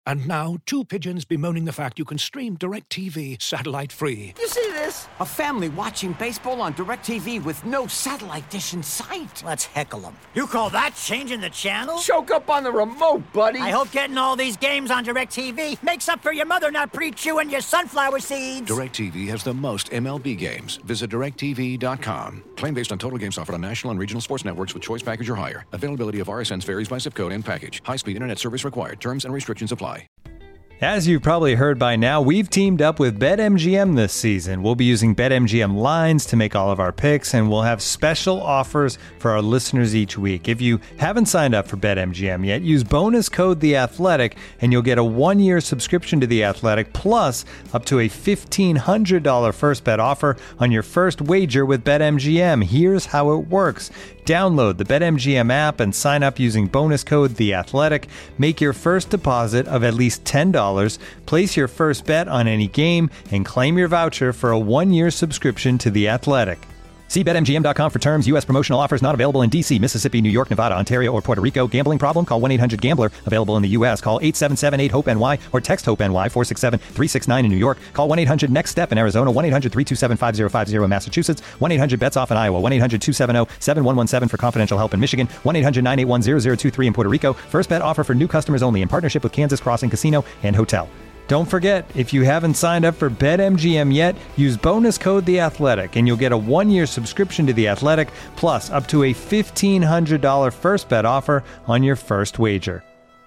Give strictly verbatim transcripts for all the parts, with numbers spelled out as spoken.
And now, two pigeons bemoaning the fact you can stream DirecTV satellite-free. You see this? A family watching baseball on DirecTV with no satellite dish in sight. Let's heckle them. You call that changing the channel? Choke up on the remote, buddy. I hope getting all these games on DirecTV makes up for your mother not pre-chewing your sunflower seeds. DirecTV has the most M L B games. Visit direct T V dot com. Claim based on total games offered on national and regional sports networks with choice package or higher. Availability of R S Ns varies by zip code and package. High-speed internet service required. Terms and restrictions apply. As you've probably heard by now, we've teamed up with BetMGM this season. We'll be using BetMGM lines to make all of our picks, and we'll have special offers for our listeners each week. If you haven't signed up for BetMGM yet, use bonus code The Athletic, and you'll get a one-year subscription to The Athletic, plus up to a fifteen hundred dollars first bet offer on your first wager with BetMGM. Here's how it works. Download the BetMGM app and sign up using bonus code The Athletic. Make your first deposit of at least ten dollars. Place your first bet on any game and claim your voucher for a one-year subscription to The Athletic. See Bet M G M dot com for terms. U S promotional offers not available in D C, Mississippi, New York, Nevada, Ontario, or Puerto Rico. Gambling problem? Call one eight hundred gambler. Available in the U S. Call eight seven seven eight hope N Y or text HOPE-NY four six seven three six nine in New York. Call one eight hundred next step in Arizona. one eight hundred three two seven five zero five zero in Massachusetts. one eight hundred bets off in Iowa. one eight hundred two seven zero seven one one seven for confidential help in Michigan. one eight hundred nine eight one zero zero two three in Puerto Rico. First bet offer for new customers only in partnership with Kansas Crossing Casino and Hotel. Don't forget, if you haven't signed up for BetMGM yet, use bonus code The Athletic, and you'll get a one-year subscription to The Athletic, plus up to a fifteen hundred dollars first bet offer on your first wager.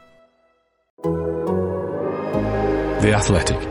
The Athletic.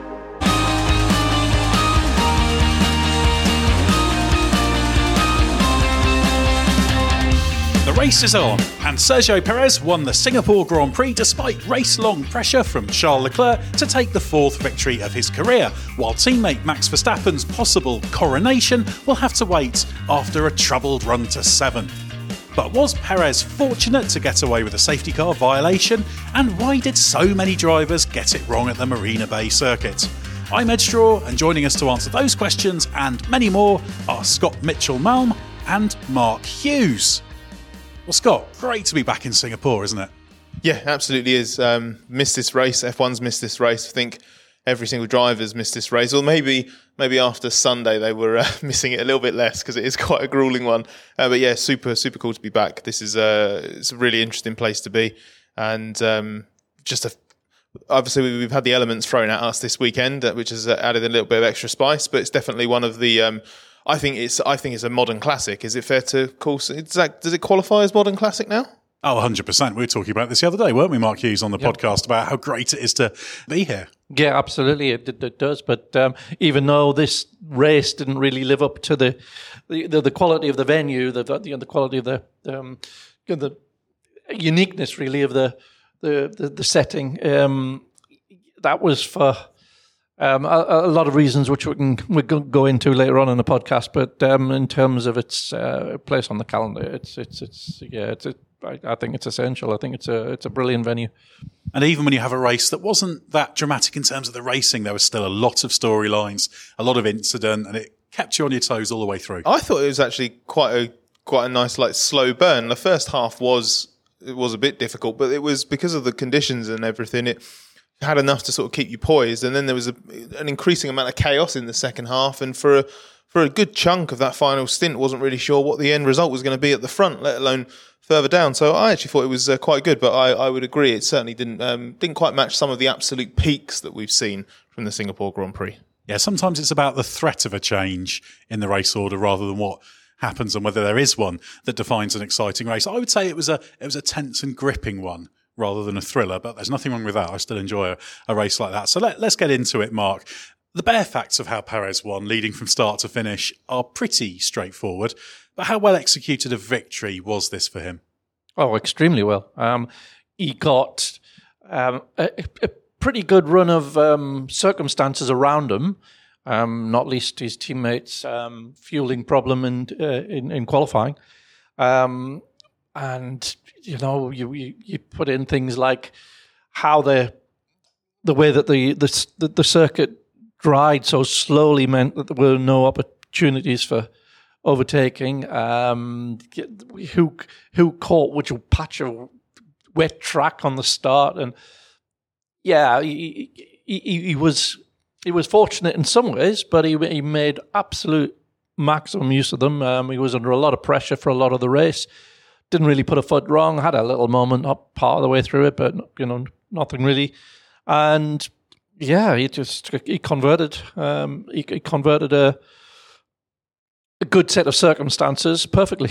The race is on, and Sergio Perez won the Singapore Grand Prix despite race-long pressure from Charles Leclerc to take the fourth victory of his career, while teammate Max Verstappen's possible coronation will have to wait after a troubled run to seventh. But was Perez fortunate to get away with a safety car violation, and why did so many drivers get it wrong at the Marina Bay circuit? I'm Ed Straw, and joining us to answer those questions and many more are Scott Mitchell-Malm and Mark Hughes. Well, Scott, great to be back in Singapore, isn't it? Yeah, absolutely is. Um, missed this race. F one's missed this race. I think every single driver's missed this race. Or maybe maybe after Sunday they were uh, missing it a little bit less because it is quite a gruelling one. Uh, but yeah, super, super cool to be back. This is uh, it's a really interesting place to be. And um, just a, obviously we've had the elements thrown at us this weekend, which has added a little bit of extra spice, but it's definitely one of the... Um, I think it's I think it's a modern classic. Is it fair to call? Does, that, does it qualify as modern classic now? Oh, one hundred percent. We were talking about this the other day, weren't we, Mark Hughes, on the yep. podcast about how great it is to be here. Yeah, absolutely, it, it, it does. But um, even though this race didn't really live up to the the, the, the quality of the venue, the the, the quality of the um, the uniqueness, really, of the the the, the setting, um, that was for. Um, a, a lot of reasons which we can we can go into later on in the podcast, but um, in terms of its uh, place on the calendar, it's it's it's yeah, it's it, I, I think it's essential. I think it's a it's a brilliant venue. And even when you have a race that wasn't that dramatic in terms of the racing, there was still a lot of storylines, a lot of incident, and it kept you on your toes all the way through. I thought it was actually quite a quite a nice like slow burn. The first half was it was a bit difficult, but it was because of the conditions and everything. It had enough to sort of keep you poised, and then there was a, an increasing amount of chaos in the second half, and for a, for a good chunk of that final stint wasn't really sure what the end result was going to be at the front, let alone further down. So I actually thought it was uh, quite good, but I, I would agree it certainly didn't um, didn't quite match some of the absolute peaks that we've seen from the Singapore Grand Prix. Yeah, sometimes it's about the threat of a change in the race order rather than what happens and whether there is one that defines an exciting race. I would say it was a it was a tense and gripping one rather than a thriller, but there's nothing wrong with that. I still enjoy a, a race like that. So let, let's get into it, Mark. The bare facts of how Perez won, leading from start to finish, are pretty straightforward. But how well executed a victory was this for him? Oh, extremely well. Um, he got um, a, a pretty good run of um, circumstances around him, um, not least his teammates' um, fueling problem in, uh, in, in qualifying. Um, and, you know, you, you, you put in things like how the the way that the, the, the circuit dried so slowly meant that there were no opportunities for overtaking. Um, who who caught which patch of wet track on the start, and yeah, he, he, he was he was fortunate in some ways, but he he made absolute maximum use of them. Um, he was under a lot of pressure for a lot of the race. Didn't really put a foot wrong. Had a little moment up part of the way through it, but you know, nothing really. And yeah, he just he converted. Um, he, he converted a a good set of circumstances perfectly.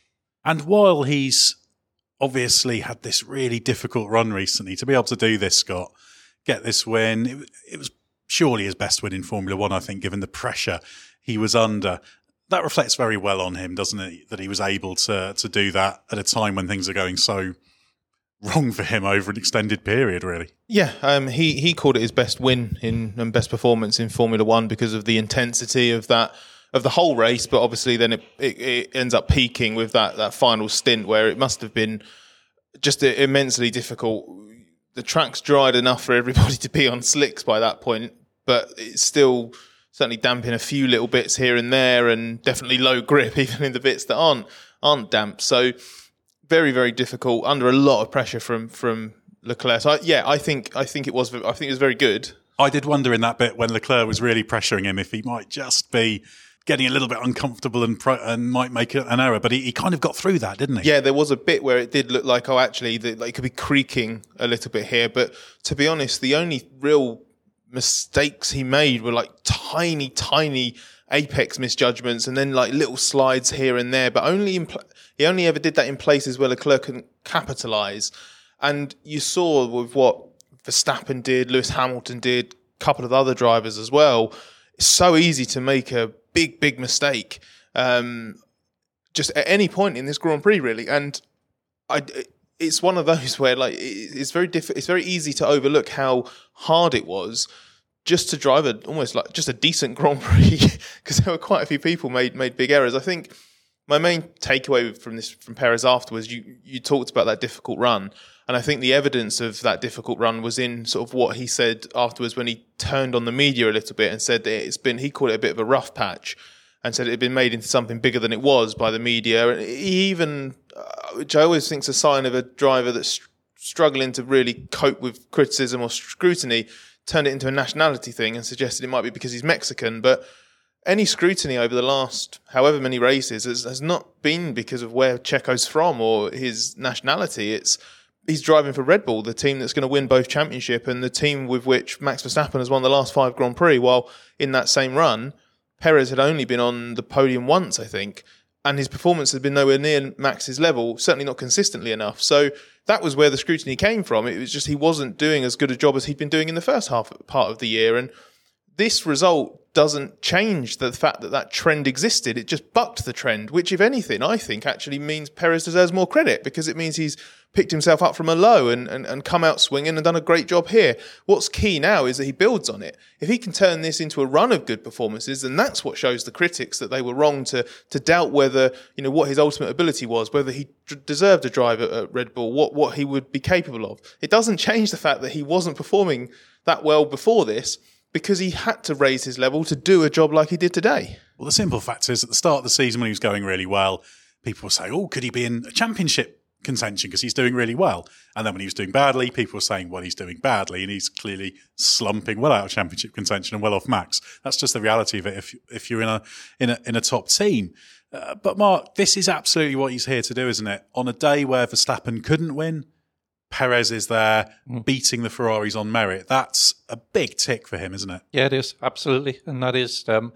And while he's obviously had this really difficult run recently, to be able to do this, Scott, get this win, it, it was surely his best win in Formula One, I think, given the pressure he was under. That reflects very well on him, doesn't it? That he was able to to do that at a time when things are going so wrong for him over an extended period, really. Yeah, um, he he called it his best win in and best performance in Formula One because of the intensity of that of the whole race. But obviously, then it, it, it ends up peaking with that that final stint where it must have been just immensely difficult. The track's dried enough for everybody to be on slicks by that point, but it's still certainly damping a few little bits here and there, and definitely low grip even in the bits that aren't aren't damp. So very, very difficult under a lot of pressure from from Leclerc. So I, yeah, I think I think it was I think it was very good. I did wonder in that bit when Leclerc was really pressuring him if he might just be getting a little bit uncomfortable and pro- and might make an error, but he, he kind of got through that, didn't he? Yeah, there was a bit where it did look like, oh, actually, the, like it could be creaking a little bit here. But to be honest, the only real mistakes he made were like tiny, tiny apex misjudgments, and then like little slides here and there. But only in pl- he only ever did that in places where Leclerc couldn't capitalise. And you saw with what Verstappen did, Lewis Hamilton did, a couple of other drivers as well. It's so easy to make a big, big mistake, um, just at any point in this Grand Prix, really. And I, it's one of those where, like, it's very diff- It's very easy to overlook how hard it was just to drive a almost like just a decent Grand Prix, because there were quite a few people made made big errors. I think my main takeaway from this from Perez afterwards, you you talked about that difficult run. And I think the evidence of that difficult run was in sort of what he said afterwards when he turned on the media a little bit and said that it's been, he called it a bit of a rough patch and said it had been made into something bigger than it was by the media. And he even, uh, which I always think is a sign of a driver that's str- struggling to really cope with criticism or scrutiny, turned it into a nationality thing and suggested it might be because he's Mexican. But any scrutiny over the last however many races has, has not been because of where Checo's from or his nationality. It's he's driving for Red Bull, the team that's going to win both championship and the team with which Max Verstappen has won the last five Grand Prix, while in that same run, Perez had only been on the podium once, I think, and his performance had been nowhere near Max's level, certainly not consistently enough. So that was where the scrutiny came from. It was just he wasn't doing as good a job as he'd been doing in the first half part of the year. And this result doesn't change the fact that that trend existed. It just bucked the trend, which, if anything, I think actually means Perez deserves more credit because it means he's picked himself up from a low and, and, and come out swinging and done a great job here. What's key now is that he builds on it. If he can turn this into a run of good performances, then that's what shows the critics that they were wrong to to doubt whether, you know, what his ultimate ability was, whether he d- deserved a drive at, at Red Bull, what, what he would be capable of. It doesn't change the fact that he wasn't performing that well before this, because he had to raise his level to do a job like he did today. Well, the simple fact is, at the start of the season when he was going really well, people were saying, oh, could he be in a championship contention because he's doing really well? And then when he was doing badly, people were saying, well, he's doing badly, and he's clearly slumping well out of championship contention and well off Max. That's just the reality of it if if you're in a in a, in a top team. Uh, but Mark, this is absolutely what he's here to do, isn't it? On a day where Verstappen couldn't win, Perez is there beating the Ferraris on merit. That's a big tick for him, isn't it? Yeah, it is. Absolutely. And that is, um,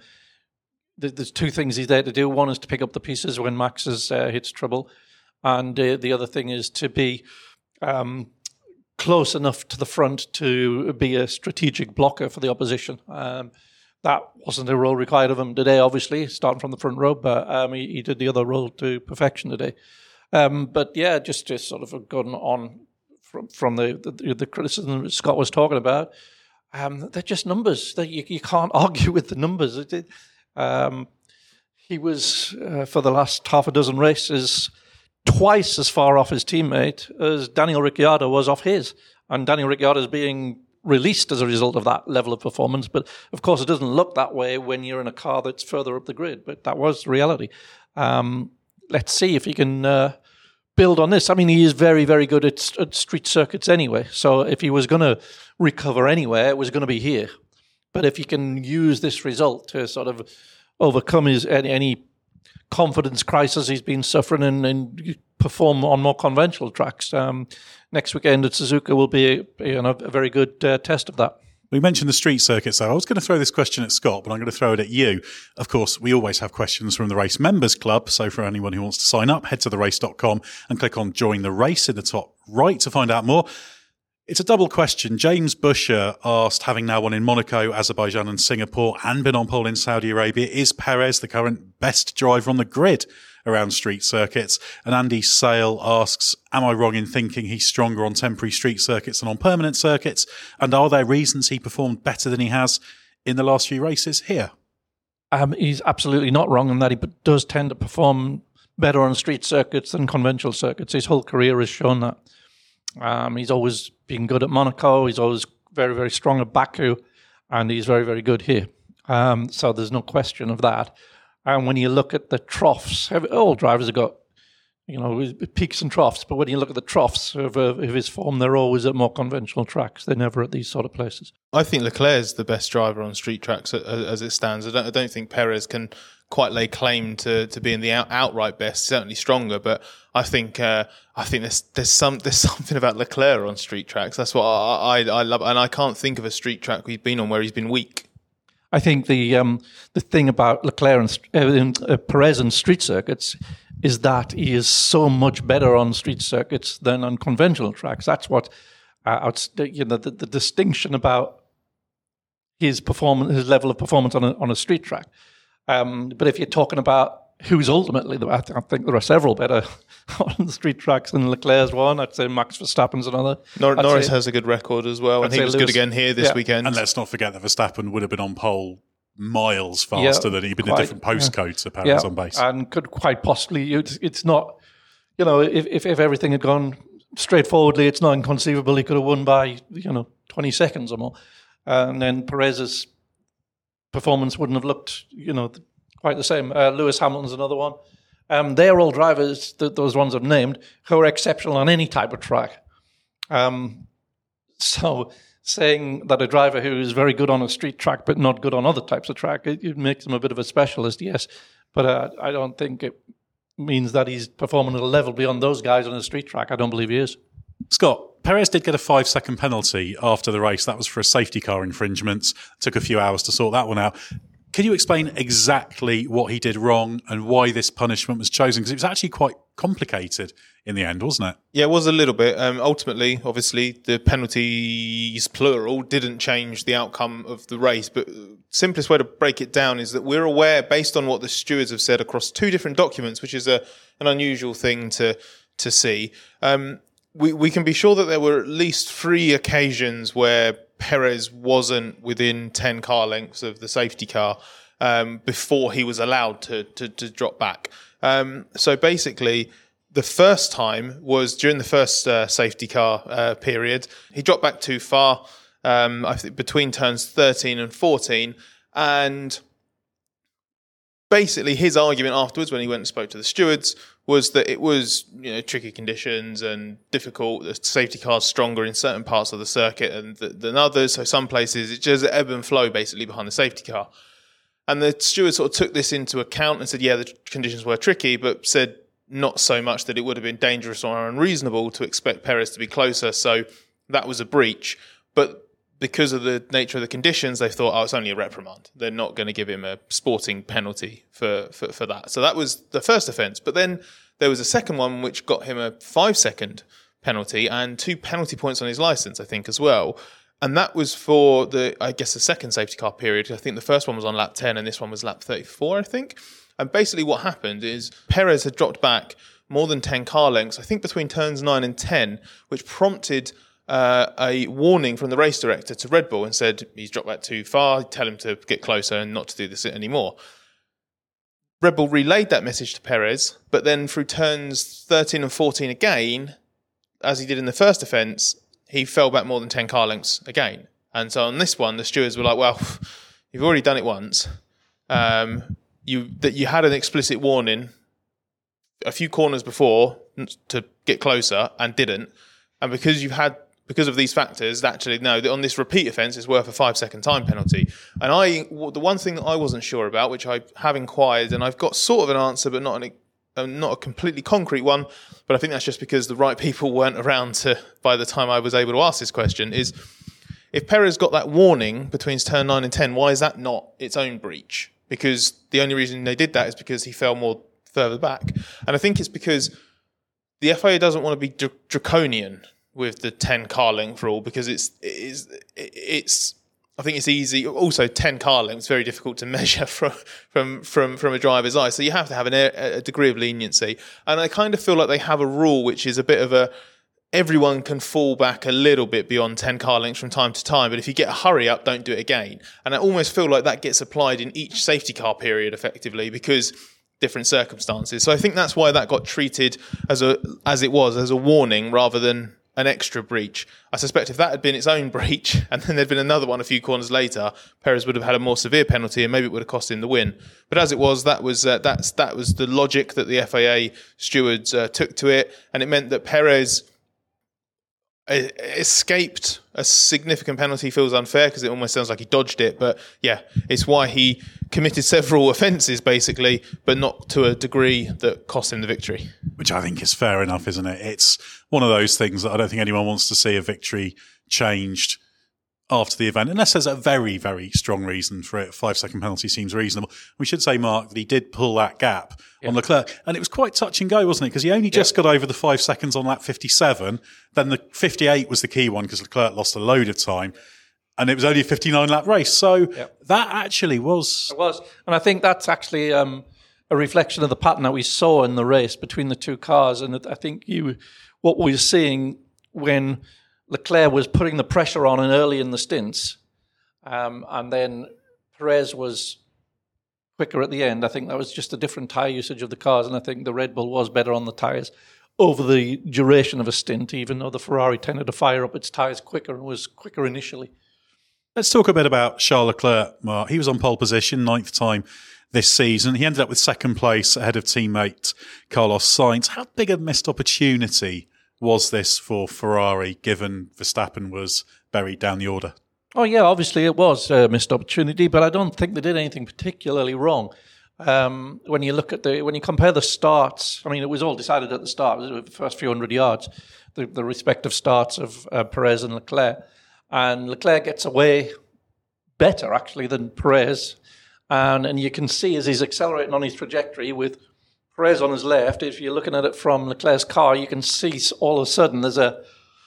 th- there's two things he's there to do. One is to pick up the pieces when Max has, uh, hits trouble. And uh, the other thing is to be um, close enough to the front to be a strategic blocker for the opposition. Um, that wasn't a role required of him today, obviously, starting from the front row, but um, he, he did the other role to perfection today. Um, but yeah, just, just sort of gone on from, from the, the, the criticism that Scott was talking about. Um, they're just numbers. They, you, you can't argue with the numbers. It, it, um, he was, uh, for the last half a dozen races, twice as far off his teammate as Daniel Ricciardo was off his. And Daniel Ricciardo is being released as a result of that level of performance. But of course, it doesn't look that way when you're in a car that's further up the grid. But that was the reality. Um, let's see if he can uh, build on this. I mean, he is very, very good at, at street circuits anyway. So if he was going to recover anywhere, it was going to be here. But if he can use this result to sort of overcome his any, any confidence crisis he's been suffering and, and perform on more conventional tracks, um, next weekend at Suzuka will be a, you know, a very good uh, test of that. We mentioned the street circuits, though. I was going to throw this question at Scott, but I'm going to throw it at you. Of course, we always have questions from the Race Members Club, so for anyone who wants to sign up, head to the race dot com and click on Join the Race in the top right to find out more. It's a double question. James Busher asked, having now won in Monaco, Azerbaijan and Singapore and been on pole in Saudi Arabia, is Perez the current best driver on the grid around street circuits? And Andy Sale asks, am I wrong in thinking he's stronger on temporary street circuits than on permanent circuits? And are there reasons he performed better than he has in the last few races here? Um, he's absolutely not wrong in that he does tend to perform better on street circuits than conventional circuits. His whole career has shown that. Um, he's always been good at Monaco. He's always very, very strong at Baku. And he's very, very good here. Um, so there's no question of that. And when you look at the troughs, all drivers have got, you know, peaks and troughs. But when you look at the troughs of, uh, of his form, they're always at more conventional tracks. They're never at these sort of places. I think Leclerc's the best driver on street tracks as it stands. I don't, I don't think Perez can quite lay claim to, to being the out, outright best. Certainly stronger, but I think uh, I think there's there's some there's something about Leclerc on street tracks. That's what I, I I love, and I can't think of a street track he's been on where he's been weak. I think the um, the thing about Leclerc and uh, Perez and street circuits is that he is so much better on street circuits than on conventional tracks. That's what uh, you know the, the distinction about his performance, his level of performance on a on a street track. Um, but if you're talking about who's ultimately, I think there are several better on the street tracks than Leclerc's one. I'd say Max Verstappen's another. Nor- Norris say, has a good record as well, I'd and he was Lewis, good again here this yeah. weekend. And let's not forget that Verstappen would have been on pole miles faster yeah, than he'd been quite, in different postcodes yeah. to Perez yeah, on base. And could quite possibly, it's, it's not, you know, if, if, if everything had gone straightforwardly, it's not inconceivable he could have won by, you know, twenty seconds or more. And then Perez's performance wouldn't have looked, you know, quite the same. Uh, Lewis Hamilton's another one. Um, they're all drivers, th- those ones I've named, who are exceptional on any type of track. Um, so saying that a driver who is very good on a street track but not good on other types of track, it, it makes him a bit of a specialist, yes. But uh, I don't think it means that he's performing at a level beyond those guys on a street track. I don't believe he is. Scott, Perez did get a five-second penalty after the race. That was for a safety car infringement. It took a few hours to sort that one out. Can you explain exactly what he did wrong and why this punishment was chosen? Because it was actually quite complicated in the end, wasn't it? Yeah, it was a little bit. Um, ultimately, obviously, the penalties, plural, didn't change the outcome of the race. But simplest way to break it down is that we're aware, based on what the stewards have said across two different documents, which is a an unusual thing to to see, um, we, we can be sure that there were at least three occasions where Perez wasn't within ten car lengths of the safety car um, before he was allowed to to, to drop back. Um, so basically, the first time was during the first uh, safety car uh, period. He dropped back too far, um, I think between turns thirteen and fourteen, and basically his argument afterwards, when he went and spoke to the stewards, was that it was, you know, tricky conditions and difficult. The safety car's stronger in certain parts of the circuit and th- than others. So some places it's just ebb and flow basically behind the safety car. And the stewards sort of took this into account and said, yeah, the conditions were tricky, but said not so much that it would have been dangerous or unreasonable to expect Perez to be closer. So that was a breach. But because of the nature of the conditions, they thought, oh, it's only a reprimand. They're not going to give him a sporting penalty for, for, for that. So that was the first offence. But then there was a second one which got him a five-second penalty and two penalty points on his licence, I think, as well. And that was for the, I guess, the second safety car period. I think the first one was on lap ten and this one was lap thirty-four, I think. And basically what happened is Perez had dropped back more than ten car lengths, I think between turns nine and ten, which prompted Uh, a warning from the race director to Red Bull and said he's dropped back too far, tell him to get closer and not to do this anymore. Red Bull relayed that message to Perez, but then through turns thirteen and fourteen again, as he did in the first offence, he fell back more than ten car lengths again. And so on this one, the stewards were like, well, you've already done it once. Um, you that you had an explicit warning a few corners before to get closer and didn't. And because you've had because of these factors, actually, no, on this repeat offence, it's worth a five-second time penalty. And I, the one thing that I wasn't sure about, which I have inquired, and I've got sort of an answer, but not an, uh, not a completely concrete one, but I think that's just because the right people weren't around to by the time I was able to ask this question, is if Perez got that warning between turn nine and ten, why is that not its own breach? Because the only reason they did that is because he fell more further back. And I think it's because the F I A doesn't want to be dr- draconian with the ten car length rule, because it's it's it's I think it's easy. Also, ten car lengths very difficult to measure from from from from a driver's eye. So you have to have an, a degree of leniency. And I kind of feel like they have a rule which is a bit of a everyone can fall back a little bit beyond ten car lengths from time to time. But if you get a hurry up, don't do it again. And I almost feel like that gets applied in each safety car period effectively, because different circumstances. So I think that's why that got treated as a as it was, as a warning rather than an extra breach. I suspect if that had been its own breach and then there'd been another one a few corners later, Perez would have had a more severe penalty and maybe it would have cost him the win. But as it was, that was uh, that's that was the logic that the F I A stewards uh, took to it, and it meant that Perez escaped a significant penalty. Feels unfair because it almost sounds like he dodged it, but yeah, it's why he committed several offences basically, but not to a degree that cost him the victory. Which I think is fair enough, isn't it? It's one of those things that I don't think anyone wants to see a victory changed after the event, unless there's a very, very strong reason for it. Five second penalty seems reasonable. We should say, Mark, that he did pull that gap yeah. on Leclerc, and it was quite touch and go, wasn't it? Because he only just yeah. got over the five seconds on lap fifty-seven. Then the fifty-eight was the key one because Leclerc lost a load of time, and it was only a fifty-nine lap race. So yeah. that actually was. It was. And I think that's actually um, a reflection of the pattern that we saw in the race between the two cars. And I think you, what we were seeing when Leclerc was putting the pressure on and early in the stints, um, and then Perez was quicker at the end. I think that was just a different tyre usage of the cars, and I think the Red Bull was better on the tyres over the duration of a stint, even though the Ferrari tended to fire up its tyres quicker and was quicker initially. Let's talk a bit about Charles Leclerc, Mark. He was on pole position, ninth time this season. He ended up with second place ahead of teammate Carlos Sainz. How big a missed opportunity was this for Ferrari, given Verstappen was buried down the order? Oh, yeah, obviously it was a missed opportunity, but I don't think they did anything particularly wrong. Um, when you look at the, when you compare the starts, I mean, it was all decided at the start, it was the first few hundred yards, the, the respective starts of uh, Perez and Leclerc. And Leclerc gets away better, actually, than Perez. And, and you can see as he's accelerating on his trajectory with Perez on his left, if you're looking at it from Leclerc's car, you can see all of a sudden there's a,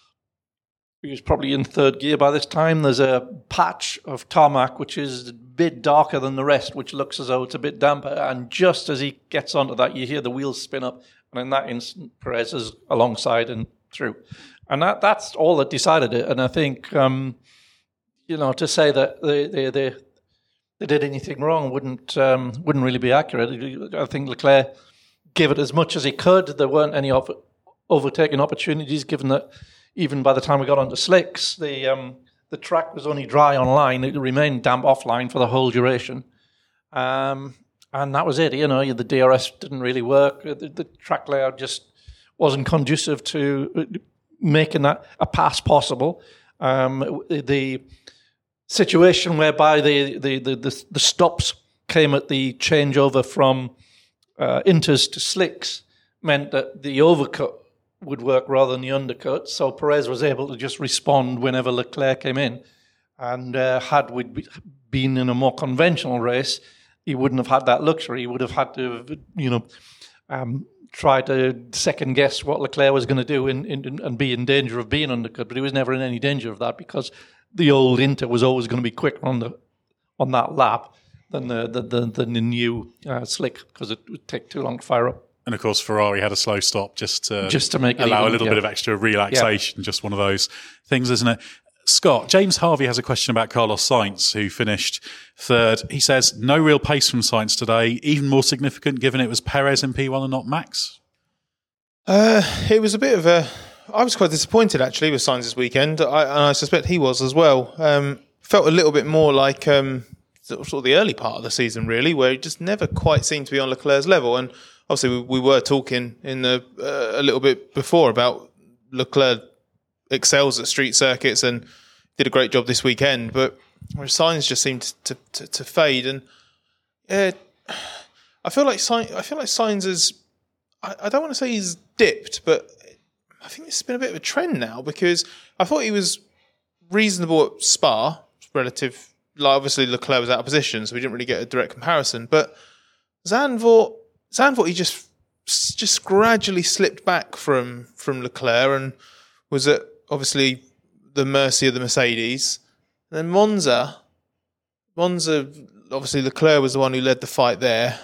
he was probably in third gear by this time, there's a patch of tarmac which is a bit darker than the rest, which looks as though it's a bit damper. And just as he gets onto that, you hear the wheels spin up. And in that instant, Perez is alongside and through. And that that's all that decided it. And I think, um, you know, to say that they they they, they did anything wrong wouldn't um, wouldn't really be accurate. I think Leclerc gave it as much as he could. There weren't any op- overtaking opportunities, given that even by the time we got onto slicks, the um, the track was only dry on line. It remained damp offline for the whole duration. Um, and that was it. You know, the D R S didn't really work. The, the track layout just wasn't conducive to making that a pass possible. Um, the situation whereby the, the, the, the, the stops came at the changeover from uh, inters to slicks meant that the overcut would work rather than the undercut. So Perez was able to just respond whenever Leclerc came in. And uh, had we been in a more conventional race, he wouldn't have had that luxury. He would have had to, you know, um, try to second guess what Leclerc was going to do in, in, and be in danger of being undercut. But he was never in any danger of that because the old Inter was always going to be quicker on the on that lap than the the, the, the new uh, slick, because it would take too long to fire up. And of course, Ferrari had a slow stop just to, just to make allow even, a little yeah. bit of extra relaxation. Yeah. Just one of those things, isn't it? Scott, James Harvey has a question about Carlos Sainz, who finished third. He says, no real pace from Sainz today, even more significant given it was Perez in P one and not Max? Uh, it was a bit of a... I was quite disappointed, actually, with Sainz this weekend, I, and I suspect he was as well. Um, felt a little bit more like um, sort of the early part of the season, really, where he just never quite seemed to be on Leclerc's level. And obviously we, we were talking in the uh, a little bit before about Leclerc excels at street circuits and did a great job this weekend, but Sainz just seemed to to, to fade, and uh, I feel like Sainz, I feel like Sainz is. I, I don't want to say he's dipped, but I think it's been a bit of a trend now, because I thought he was reasonable at Spa, relative. Like obviously Leclerc was out of position, so we didn't really get a direct comparison. But Zandvoort, Zandvoort, he just just gradually slipped back from from Leclerc and was at obviously the mercy of the Mercedes. And then Monza, Monza, obviously Leclerc was the one who led the fight there.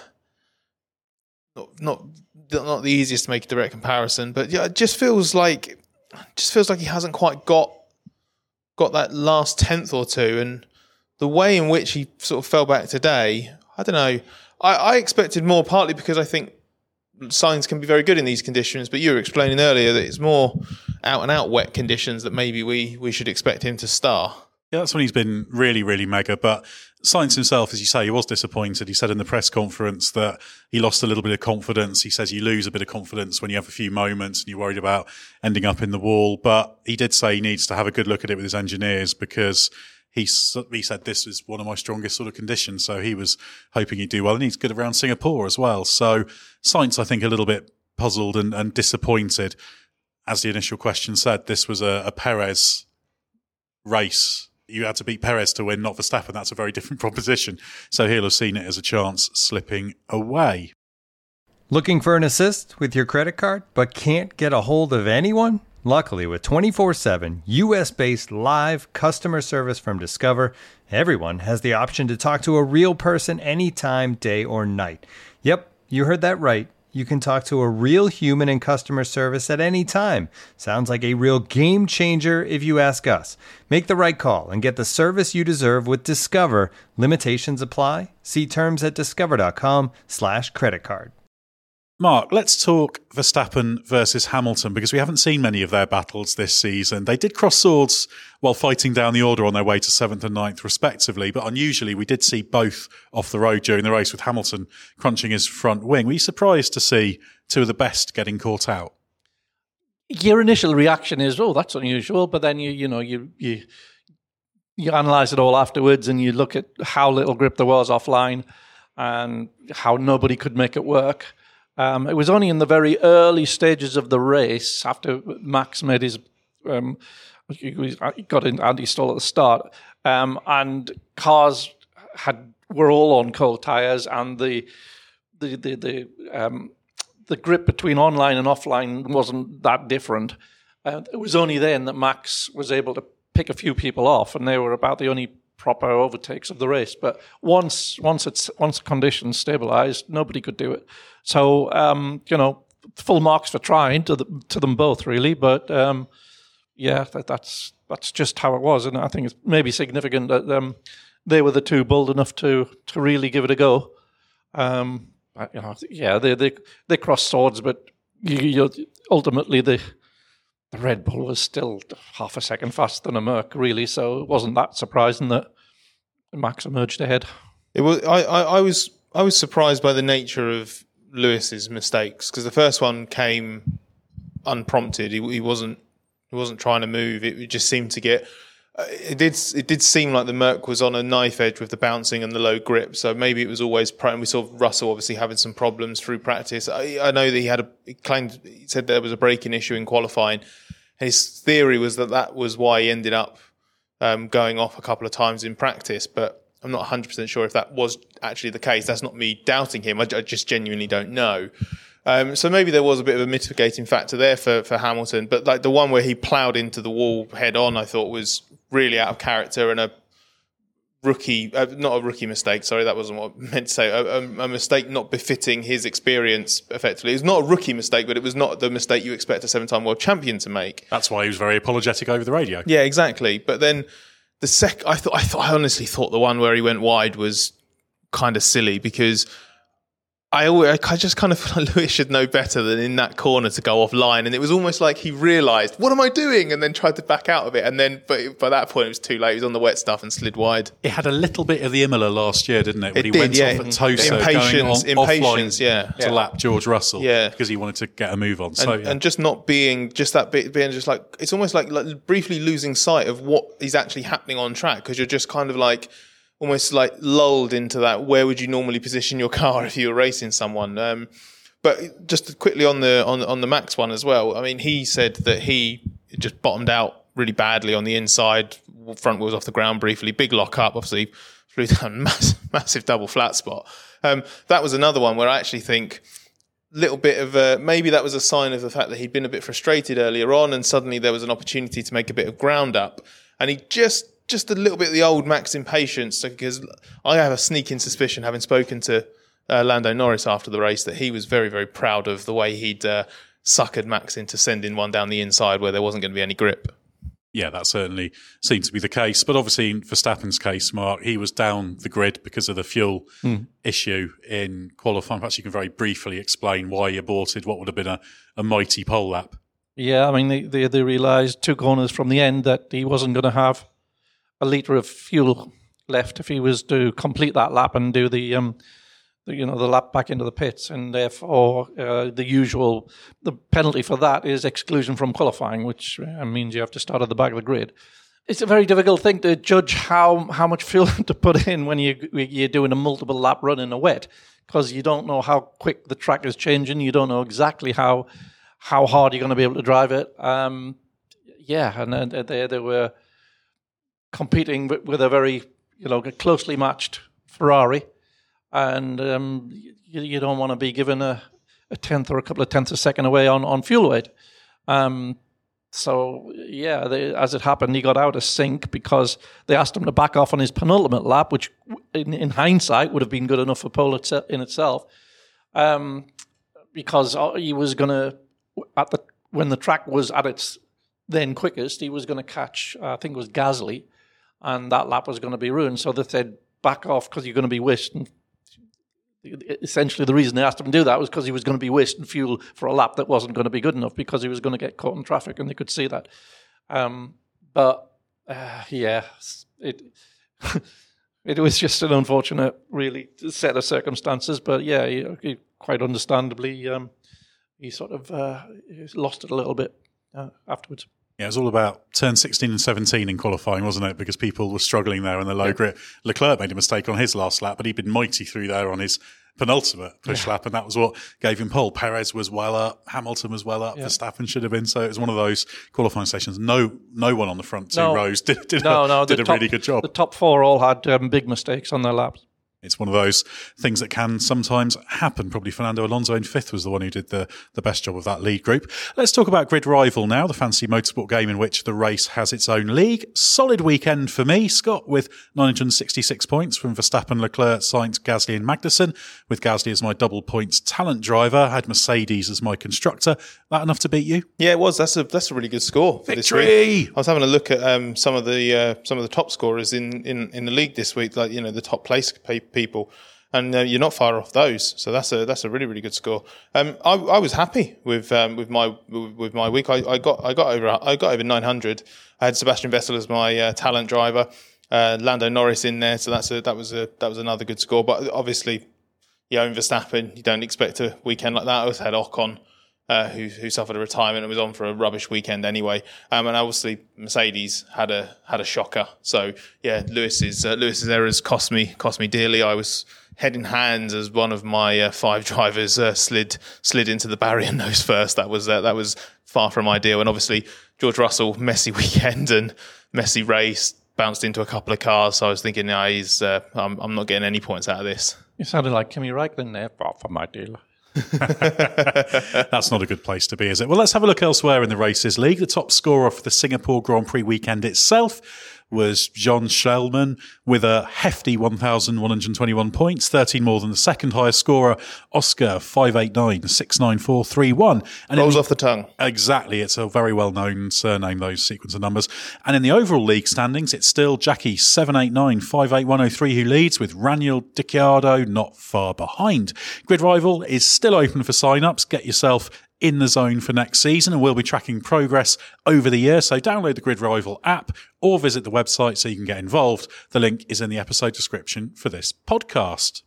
Not not not the easiest to make a direct comparison, but yeah, it just feels like just feels like he hasn't quite got got that last tenth or two, and the way in which he sort of fell back today, I don't know. I, I expected more, partly because I think Sainz can be very good in these conditions, but you were explaining earlier that it's more out and out wet conditions that maybe we we should expect him to star. Yeah, that's when he's been really, really mega. But Sainz himself, as you say, he was disappointed. He said in the press conference that he lost a little bit of confidence. He says you lose a bit of confidence when you have a few moments and you're worried about ending up in the wall. But he did say he needs to have a good look at it with his engineers, because he, he said this is one of my strongest sort of conditions. So he was hoping he'd do well. And he's good around Singapore as well. So Sainz, I think, a little bit puzzled and, and disappointed. As the initial question said, this was a, a Perez race. You had to beat Perez to win, not Verstappen. That's a very different proposition. So he'll have seen it as a chance slipping away. Looking for an assist with your credit card, but can't get a hold of anyone? Luckily, with twenty-four seven U S-based live customer service from Discover, everyone has the option to talk to a real person anytime, day or night. Yep, you heard that right. You can talk to a real human in customer service at any time. Sounds like a real game changer if you ask us. Make the right call and get the service you deserve with Discover. Limitations apply. See terms at discover.com slash credit card. Mark, let's talk Verstappen versus Hamilton, because we haven't seen many of their battles this season. They did cross swords while fighting down the order on their way to seventh and ninth respectively, but unusually we did see both off the road during the race, with Hamilton crunching his front wing. Were you surprised to see two of the best getting caught out? Your initial reaction is, oh, that's unusual, but then you you know you you you analyse it all afterwards and you look at how little grip there was offline and how nobody could make it work. Um, it was only in the very early stages of the race, after Max made his, um, he got in anti-stall at the start, um, and cars had were all on cold tyres, and the the the the, um, the grip between online and offline wasn't that different. Uh, it was only then that Max was able to pick a few people off, and they were about the only proper overtakes of the race. But once once it's once the conditions stabilised, nobody could do it. So um, you know, full marks for trying to the, to them both, really. But um, yeah, that, that's that's just how it was, and I think it's maybe significant that um, they were the two bold enough to to really give it a go. Um, you know, yeah, they they they crossed swords, but you, you, ultimately the the Red Bull was still half a second faster than a Merc, really. So it wasn't that surprising that Max emerged ahead. It was. I, I, I was. I was surprised by the nature of Lewis's mistakes, because the first one came unprompted. He, he wasn't. He wasn't trying to move. It just seemed to get. Uh, it did. It did seem like the Merc was on a knife edge with the bouncing and the low grip. So maybe it was always. And we saw Russell obviously having some problems through practice. I, I know that he had a. He claimed. He said there was a braking issue in qualifying. His theory was that that was why he ended up um, going off a couple of times in practice, but I'm not one hundred percent sure if that was actually the case. That's not me doubting him. I, I just genuinely don't know. Um, so maybe there was a bit of a mitigating factor there for, for Hamilton, but like the one where he ploughed into the wall head on, I thought was really out of character and a rookie, uh, not a rookie mistake, sorry, that wasn't what I meant to say, a, a, a mistake not befitting his experience, effectively. It was not a rookie mistake, but it was not the mistake you expect a seven-time world champion to make. That's why he was very apologetic over the radio. Yeah, exactly. But then the sec, I thought, I thought, I honestly thought the one where he went wide was kind of silly, because I, always, I just kind of feel like Lewis should know better than in that corner to go offline. And it was almost like he realised, what am I doing? And then tried to back out of it. And then, but by that point, it was too late. He was on the wet stuff and slid wide. It had a little bit of the Imola last year, didn't it? When it he did, went yeah. off at Tosa, Impatience, going on, impatience, offline yeah. to yeah. lap George Russell yeah. because he wanted to get a move on. And, So yeah. and just not being, just that bit, being just like, it's almost like, like briefly losing sight of what is actually happening on track because you're just kind of like, almost like lulled into that, where would you normally position your car if you were racing someone? Um, but just quickly on the on, on the Max one as well, I mean, he said that he just bottomed out really badly on the inside, front wheels off the ground briefly, big lock up, obviously flew down massive, massive double flat spot. Um, that was another one where I actually think little bit of a, maybe that was a sign of the fact that he'd been a bit frustrated earlier on and suddenly there was an opportunity to make a bit of ground up. And he just, just a little bit of the old Max impatience, because I have a sneaking suspicion, having spoken to uh, Lando Norris after the race, that he was very, very proud of the way he'd uh, suckered Max into sending one down the inside where there wasn't going to be any grip. Yeah, that certainly seemed to be the case. But obviously, in Verstappen's case, Mark, he was down the grid because of the fuel mm. issue in qualifying. Perhaps you can very briefly explain why he aborted what would have been a, a mighty pole lap. Yeah, I mean, they, they, they realised two corners from the end that he wasn't going to have a litre of fuel left if he was to complete that lap and do the, um, the you know, the lap back into the pits. And therefore, uh, the usual, the penalty for that is exclusion from qualifying, which uh, means you have to start at the back of the grid. It's a very difficult thing to judge how, how much fuel to put in when you, you're doing a multiple lap run in a wet, because you don't know how quick the track is changing. You don't know exactly how how hard you're going to be able to drive it. Um, yeah, and uh, they, they were competing with, with a very, you know, closely matched Ferrari, and um, you, you don't want to be given a, a tenth or a couple of tenths a second away on, on fuel weight. Um, so, yeah, they, as it happened, he got out of sync because they asked him to back off on his penultimate lap, which in, in hindsight would have been good enough for pole in itself, um, because he was going to, at the when the track was at its then quickest, he was going to catch, uh, I think it was Gasly, and that lap was going to be ruined. So they said, back off because you're going to be wasting. Essentially, the reason they asked him to do that was because he was going to be wasting fuel for a lap that wasn't going to be good enough because he was going to get caught in traffic, and they could see that. Um, but, uh, yeah, it it was just an unfortunate, really, set of circumstances. But, yeah, he, he quite understandably, um, he sort of uh, lost it a little bit uh, afterwards. Yeah, it was all about turn sixteen and seventeen in qualifying, wasn't it? Because people were struggling there in the low yeah. grip. Leclerc made a mistake on his last lap, but he'd been mighty through there on his penultimate push yeah. lap, and that was what gave him pole. Perez was well up, Hamilton was well up, yeah. Verstappen should have been. So it was one of those qualifying sessions. No no one on the front two no. rows did, did, no, a, no, did a top, really good job. The top four all had um, big mistakes on their laps. It's one of those things that can sometimes happen. Probably Fernando Alonso in fifth was the one who did the, the best job of that lead group. Let's talk about Grid Rival now, the fancy motorsport game in which the race has its own league. Solid weekend for me, Scott, with nine hundred sixty-six points from Verstappen, Leclerc, Sainz, Gasly and Magnussen, with Gasly as my double points talent driver. I had Mercedes as my constructor. That enough to beat you? Yeah, it was. That's a that's a really good score for Victory! This week. I was having a look at um, some of the uh, some of the top scorers in, in, in the league this week, like, you know, the top place people. And uh, you're not far off those, so that's a that's a really really good score. Um, I, I was happy with um, with my with my week. I, I got I got over I got over nine hundred. I had Sebastian Vettel as my uh, talent driver, uh, Lando Norris in there, so that's a that was a that was another good score. But obviously, you own Verstappen, you don't expect a weekend like that. I also had Ocon, uh, who who suffered a retirement and was on for a rubbish weekend anyway. Um, and obviously Mercedes had a had a shocker. So yeah, Lewis's uh, Lewis's errors cost me cost me dearly. I was head in hands as one of my uh, five drivers uh, slid slid into the barrier nose first. That was uh, that was far from ideal. And obviously George Russell, messy weekend and messy race, bounced into a couple of cars. So I was thinking, no, he's uh, I'm I'm not getting any points out of this. You sounded like Kimi Räikkönen there, far from ideal. That's not a good place to be, is it? Well, let's have a look elsewhere in the Races League. The top scorer for the Singapore Grand Prix weekend itself was John Schellman with a hefty one thousand one hundred twenty-one points, thirteen more than the second highest scorer, Oscar five eight nine, six nine four, three one. And Rolls the, off the tongue. Exactly. It's a very well-known surname, those sequence of numbers. And in the overall league standings, it's still Jackie seven eight nine, five eight one oh three who leads, with Raniel Ricciardo not far behind. Grid Rival is still open for sign-ups. Get yourself in the zone for next season, and we'll be tracking progress over the year. So download the Grid Rival app or visit the website so you can get involved. The link is in the episode description for this podcast.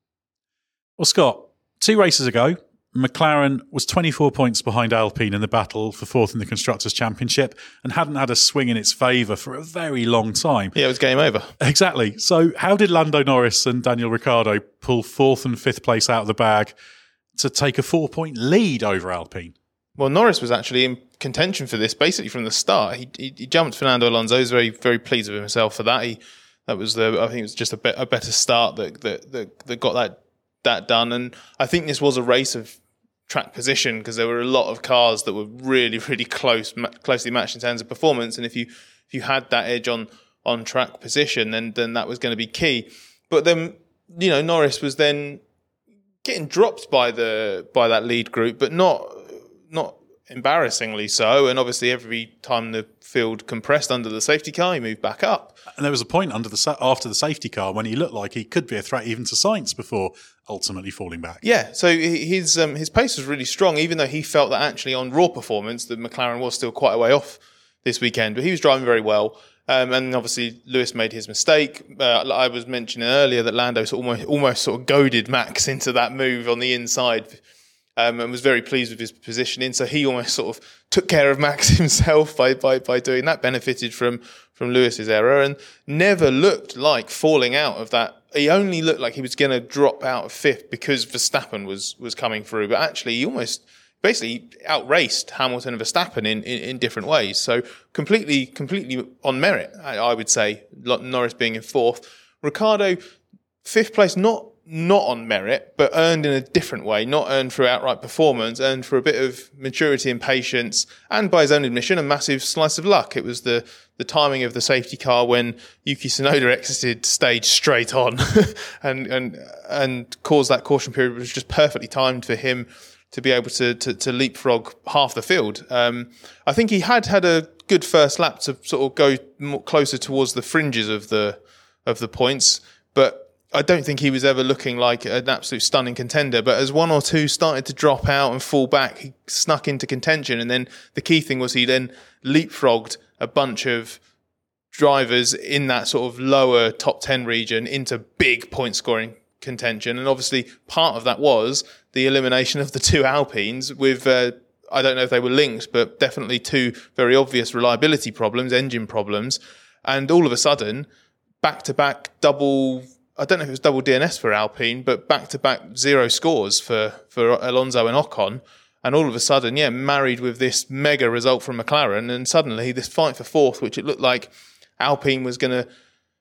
Well, Scott, two races ago, McLaren was twenty-four points behind Alpine in the battle for fourth in the Constructors' Championship and hadn't had a swing in its favour for a very long time. Yeah, it was game over. Exactly. So how did Lando Norris and Daniel Ricciardo pull fourth and fifth place out of the bag to take a four-point lead over Alpine? Well, Norris was actually in contention for this basically from the start. He, he, he jumped Fernando Alonso. He was very, very pleased with himself for that. He, that was the, I think it was just a, be, a better start that, that that that got that that done. And I think this was a race of track position because there were a lot of cars that were really, really close, closely matched in terms of performance. And if you if you had that edge on on track position, then then that was going to be key. But then, you know, Norris was then getting dropped by the by that lead group, but not not embarrassingly so. And obviously, every time the field compressed under the safety car, he moved back up. And there was a point under the after the safety car when he looked like he could be a threat even to Sainz before ultimately falling back. Yeah, so his um, his pace was really strong, even though he felt that actually on raw performance, the McLaren was still quite a way off this weekend. But he was driving very well. Um, and obviously, Lewis made his mistake. Uh, I was mentioning earlier that Lando sort of almost, almost sort of goaded Max into that move on the inside um, and was very pleased with his positioning. So he almost sort of took care of Max himself by by, by doing that, benefited from, from Lewis's error, and never looked like falling out of that. He only looked like he was going to drop out of fifth because Verstappen was was coming through. But actually, he almost basically outraced Hamilton and Verstappen in, in, in different ways. So completely, completely on merit, I, I would say, Norris being in fourth. Ricciardo, fifth place, not not on merit, but earned in a different way, not earned through outright performance, earned for a bit of maturity and patience, and by his own admission, a massive slice of luck. It was the, the timing of the safety car when Yuki Tsunoda exited stage straight on and, and, and caused that caution period, which was just perfectly timed for him to be able to, to, to leapfrog half the field. Um, I think he had had a good first lap to sort of go more closer towards the fringes of the of the points, but I don't think he was ever looking like an absolute stunning contender. But as one or two started to drop out and fall back, he snuck into contention. And then the key thing was he then leapfrogged a bunch of drivers in that sort of lower top ten region into big point scoring contention. And obviously part of that was the elimination of the two Alpines with, uh, I don't know if they were linked, but definitely two very obvious reliability problems, engine problems. And all of a sudden, back-to-back double, I don't know if it was double D N S for Alpine, but back-to-back zero scores for, for Alonso and Ocon. And all of a sudden, yeah, married with this mega result from McLaren, and suddenly this fight for fourth, which it looked like Alpine was going to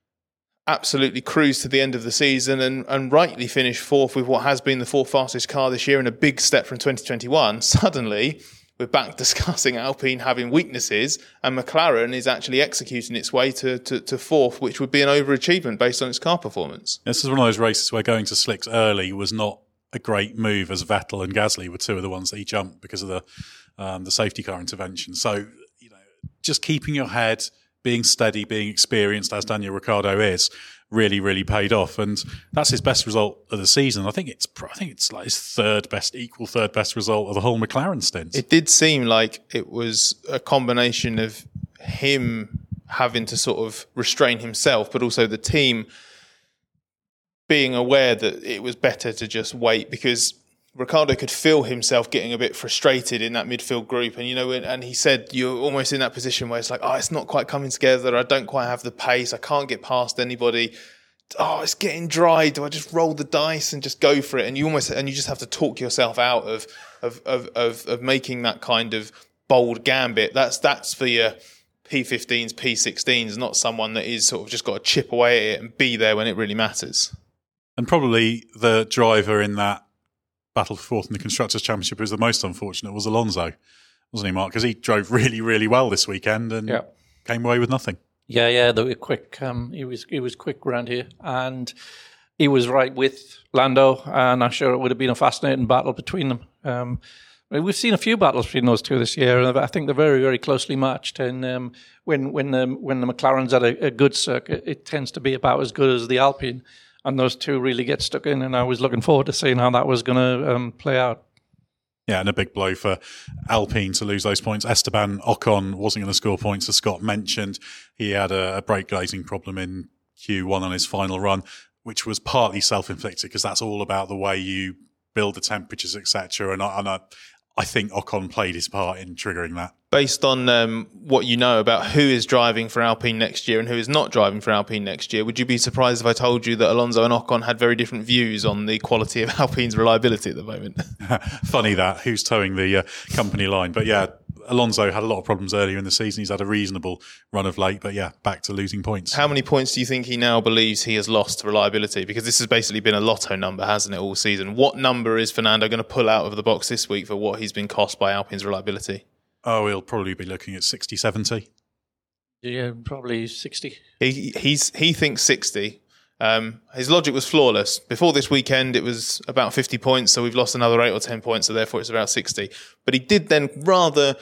absolutely cruise to the end of the season and, and rightly finish fourth with what has been the fourth fastest car this year and a big step from twenty twenty-one. Suddenly, we're back discussing Alpine having weaknesses, and McLaren is actually executing its way to, to, to fourth, which would be an overachievement based on its car performance. This is one of those races where going to slicks early was not a great move, as Vettel and Gasly were two of the ones that he jumped because of the um, the safety car intervention. So, you know, just keeping your head, being steady, being experienced, as Daniel Ricciardo is, really, really paid off, and that's his best result of the season. I think it's, I think it's like his third best, equal third best result of the whole McLaren stint. It did seem like it was a combination of him having to sort of restrain himself, but also the team being aware that it was better to just wait, because Ricciardo could feel himself getting a bit frustrated in that midfield group. And, you know, and he said you're almost in that position where it's like, oh, it's not quite coming together. I don't quite have the pace. I can't get past anybody. Oh, it's getting dry. Do I just roll the dice and just go for it? And you almost, and you just have to talk yourself out of, of, of, of, of making that kind of bold gambit. That's, that's for your P fifteens, P sixteens, not someone that is sort of just got to chip away at it and be there when it really matters. And probably the driver in that battle for fourth in the Constructors' Championship who was the most unfortunate was Alonso, wasn't he, Mark? Because he drove really, really well this weekend and yeah. came away with nothing. Yeah, yeah, they were quick. Um, he was he was quick around here, and he was right with Lando, and I'm sure it would have been a fascinating battle between them. Um, we've seen a few battles between those two this year, and I think they're very, very closely matched. And um, when when the when the McLaren's at a, a good circuit, it tends to be about as good as the Alpine, and those two really get stuck in. And I was looking forward to seeing how that was going to um, play out. Yeah, and a big blow for Alpine to lose those points. Esteban Ocon wasn't going to score points, as Scott mentioned. He had a, a brake glazing problem in Q one on his final run, which was partly self-inflicted because that's all about the way you build the temperatures, et cetera. And, I, and I, I think Ocon played his part in triggering that. Based on um, what you know about who is driving for Alpine next year and who is not driving for Alpine next year, would you be surprised if I told you that Alonso and Ocon had very different views on the quality of Alpine's reliability at the moment? Funny that, who's towing the uh, company line. But yeah, Alonso had a lot of problems earlier in the season. He's had a reasonable run of late, but yeah, back to losing points. How many points do you think he now believes he has lost to reliability? Because this has basically been a lotto number, hasn't it, all season? What number is Fernando going to pull out of the box this week for what he's been cost by Alpine's reliability? Oh, he'll probably be looking at sixty, seventy. Yeah, probably sixty. He he's he thinks sixty. Um, his logic was flawless. Before this weekend, it was about fifty points, so we've lost another eight or ten points, so therefore it's about sixty. But he did then rather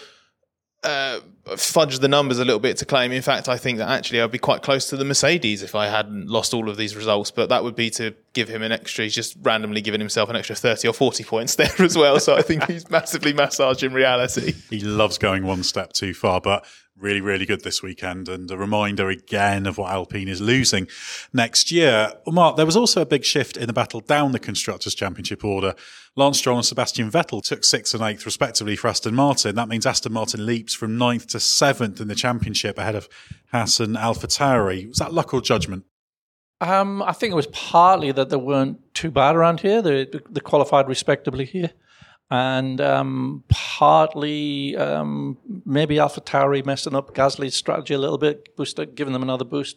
uh, fudge the numbers a little bit to claim, in fact, I think that actually I'd be quite close to the Mercedes if I hadn't lost all of these results, but that would be to give him an extra, he's just randomly given himself an extra thirty or forty points there as well, so I think he's massively massaged in reality. He loves going one step too far, but really, really good this weekend, and a reminder again of what Alpine is losing next year. Well, Mark, there was also a big shift in the battle down the Constructors' Championship order. Lance Stroll and Sebastian Vettel took sixth and eighth respectively for Aston Martin. That means Aston Martin leaps from ninth to seventh in the championship ahead of Haas and AlphaTauri. Was that luck or judgment? Um, I think it was partly that they weren't too bad around here. They, they qualified respectably here. And um, partly um, maybe AlphaTauri messing up Gasly's strategy a little bit, boosted, giving them another boost.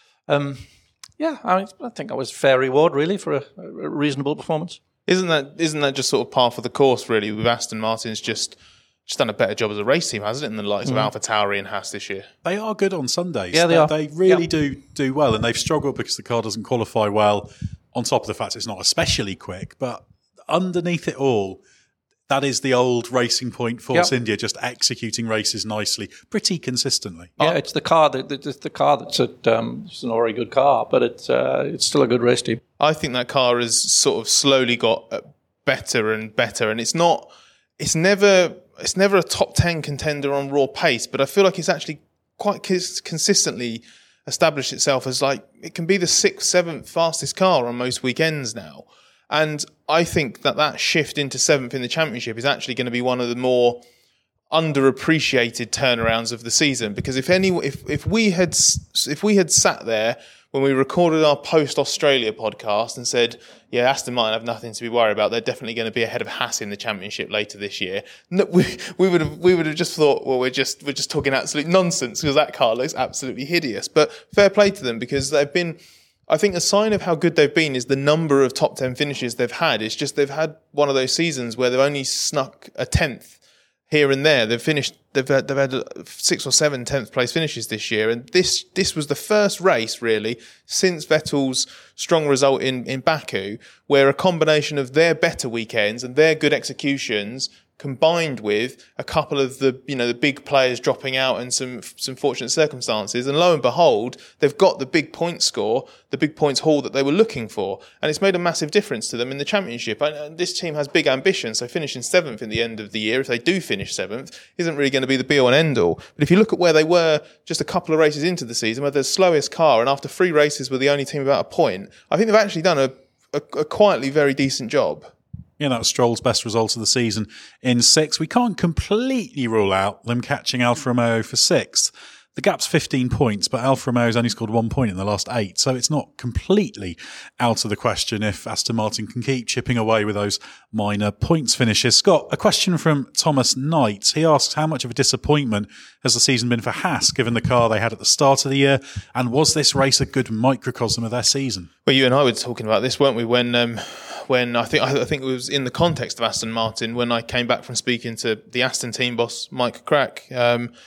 Um, yeah, I, mean, I think that was fair reward, really, for a, a reasonable performance. Isn't that isn't that just sort of par for the course, really, with Aston Martin's just just done a better job as a race team, hasn't it, than the likes mm. of AlphaTauri and Haas this year? They are good on Sundays. Yeah, they, they are. They really yep. do do well, and they've struggled because the car doesn't qualify well, on top of the fact it's not especially quick. But underneath it all, that is the old Racing Point Force yep. India, just executing races nicely, pretty consistently. Yeah, it's the car that it's the car that's at, um, it's an already good car, but it's uh, it's still a good race team. I think that car has sort of slowly got better and better, and it's not, it's never, it's never a top ten contender on raw pace, but I feel like it's actually quite cons- consistently established itself as like it can be the sixth, seventh fastest car on most weekends now. And I think that that shift into seventh in the championship is actually going to be one of the more underappreciated turnarounds of the season. Because if any, if if we had if we had sat there when we recorded our post-Australia podcast and said, yeah, Aston Martin have nothing to be worried about, they're definitely going to be ahead of Haas in the championship later this year, no, we we would have we would have just thought, well, we're just we're just talking absolute nonsense because that car looks absolutely hideous. But fair play to them, because they've been. I think a sign of how good they've been is the number of top ten finishes they've had. It's just they've had one of those seasons where they've only snuck a tenth here and there. They've finished. They've had, they've had six or seven tenth place finishes this year, and this this was the first race really since Vettel's strong result in in Baku, where a combination of their better weekends and their good executions, combined with a couple of the, you know, the big players dropping out and some some fortunate circumstances, and lo and behold, they've got the big point score, the big points haul that they were looking for, and it's made a massive difference to them in the championship. And this team has big ambitions, so finishing seventh in the end of the year, if they do finish seventh, isn't really going to be the be all and end all. But if you look at where they were just a couple of races into the season, where they're the slowest car, and after three races were the only team about a point, I think they've actually done a, a, a quietly very decent job. Yeah, that was Stroll's best result of the season in sixth. We can't completely rule out them catching Alfa Romeo for sixth. The gap's fifteen points, but Alfa Romeo's only scored one point in the last eight, so it's not completely out of the question if Aston Martin can keep chipping away with those minor points finishes. Scott, a question from Thomas Knight. He asks, how much of a disappointment has the season been for Haas, given the car they had at the start of the year, and was this race a good microcosm of their season? Well, you and I were talking about this, weren't we, when... Um When I think I think it was in the context of Aston Martin, when I came back from speaking to the Aston team boss, Mike Crack. Um,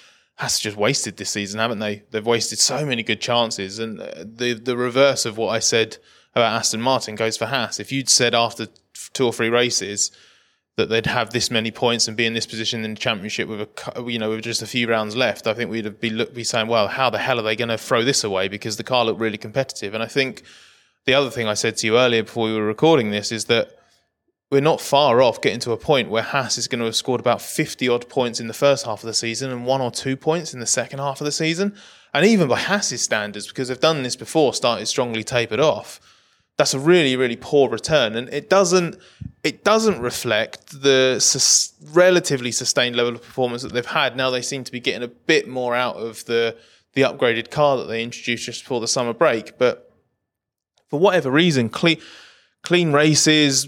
Haas just wasted this season, haven't they? They've wasted so many good chances. And the the reverse of what I said about Aston Martin goes for Haas. If you'd said after two or three races that they'd have this many points and be in this position in the championship with a, you know, with just a few rounds left, I think we'd have be, look, be saying, well, how the hell are they going to throw this away? Because the car looked really competitive. And I think the other thing I said to you earlier before we were recording this is that we're not far off getting to a point where Haas is going to have scored about fifty odd points in the first half of the season and one or two points in the second half of the season. And even by Haas's standards, because they've done this before, started strongly, tapered off, that's a really, really poor return. And it doesn't it doesn't reflect the sus- relatively sustained level of performance that they've had. Now they seem to be getting a bit more out of the, the upgraded car that they introduced just before the summer break. But for whatever reason, clean, clean races,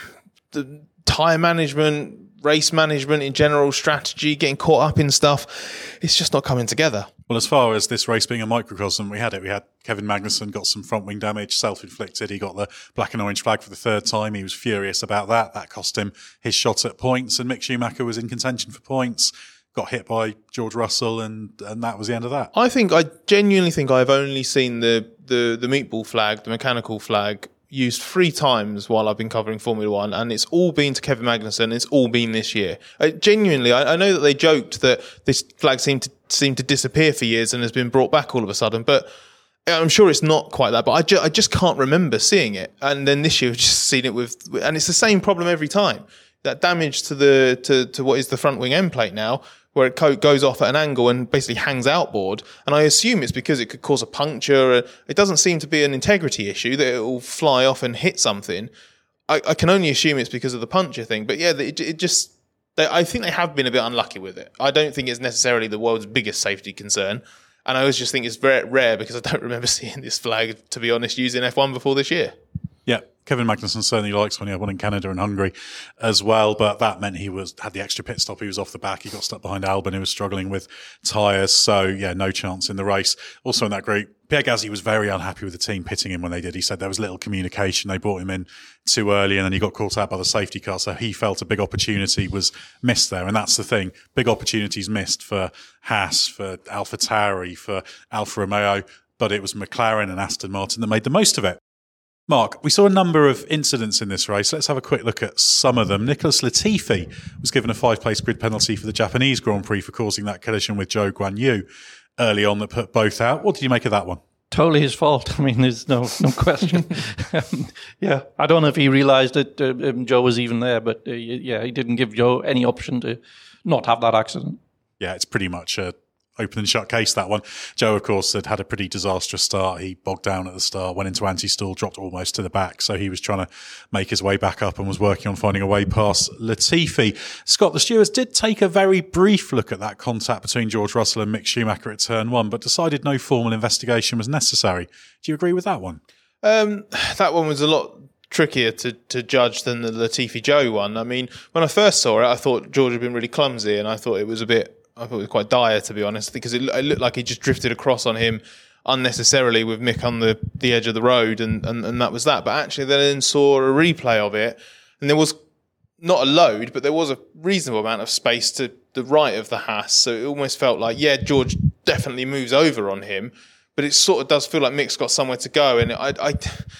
the tyre management, race management in general, strategy, getting caught up in stuff, it's just not coming together. Well, as far as this race being a microcosm, we had it. We had Kevin Magnussen got some front wing damage, self-inflicted. He got the black and orange flag for the third time. He was furious about that. That cost him his shot at points. And Mick Schumacher was in contention for points, got hit by George Russell, and, and that was the end of that. I think, I genuinely think I've only seen the, the, the meatball flag, the mechanical flag, used three times while I've been covering Formula One, and it's all been to Kevin Magnussen. It's all been this year. I, genuinely, I, I know that they joked that this flag seemed to seemed to disappear for years and has been brought back all of a sudden, but I'm sure it's not quite that. But I, ju- I just can't remember seeing it. And then this year, I've just seen it with, and it's the same problem every time. That damage to the to to what is the front wing end plate now, where it co- goes off at an angle and basically hangs outboard. And I assume it's because it could cause a puncture. It doesn't seem to be an integrity issue that it will fly off and hit something. I, I can only assume it's because of the puncture thing. But yeah, it, it just, they, I think they have been a bit unlucky with it. I don't think it's necessarily the world's biggest safety concern. And I always just think it's very rare because I don't remember seeing this flag, to be honest, used in F one before this year. Yeah, Kevin Magnussen certainly likes when he had one in Canada and Hungary as well, but that meant he was had the extra pit stop. He was off the back. He got stuck behind Albon, who was struggling with tyres. So, yeah, no chance in the race. Also in that group, Pierre Gasly was very unhappy with the team pitting him when they did. He said there was little communication. They brought him in too early and then he got caught out by the safety car. So he felt a big opportunity was missed there. And that's the thing. Big opportunities missed for Haas, for AlphaTauri, for Alfa Romeo, but it was McLaren and Aston Martin that made the most of it. Mark, we saw a number of incidents in this race. Let's have a quick look at some of them. Nicholas Latifi was given a five-place grid penalty for the Japanese Grand Prix for causing that collision with Zhou Guanyu early on that put both out. What did you make of that one? Totally his fault. I mean, there's no no question. um, yeah, I don't know if he realised that uh, um, Joe was even there, but uh, yeah, he didn't give Joe any option to not have that accident. Yeah, it's pretty much a open and shut case, that one. Joe, of course, had had a pretty disastrous start. He bogged down at the start, went into anti-stall, dropped almost to the back. So he was trying to make his way back up and was working on finding a way past Latifi. Scott, the stewards did take a very brief look at that contact between George Russell and Mick Schumacher at turn one, but decided no formal investigation was necessary. Do you agree with that one? Um, that one was a lot trickier to, to judge than the Latifi Joe one. I mean, when I first saw it, I thought George had been really clumsy and I thought it was a bit I thought it was quite dire, to be honest, because it, it looked like he just drifted across on him unnecessarily with Mick on the, the edge of the road, and, and, and that was that. But actually, then saw a replay of it, and there was not a load, but there was a reasonable amount of space to the right of the Haas. So it almost felt like, yeah, George definitely moves over on him, but it sort of does feel like Mick's got somewhere to go. And I, I,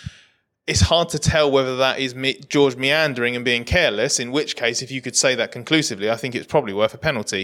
it's hard to tell whether that is George meandering and being careless, in which case, if you could say that conclusively, I think it's probably worth a penalty.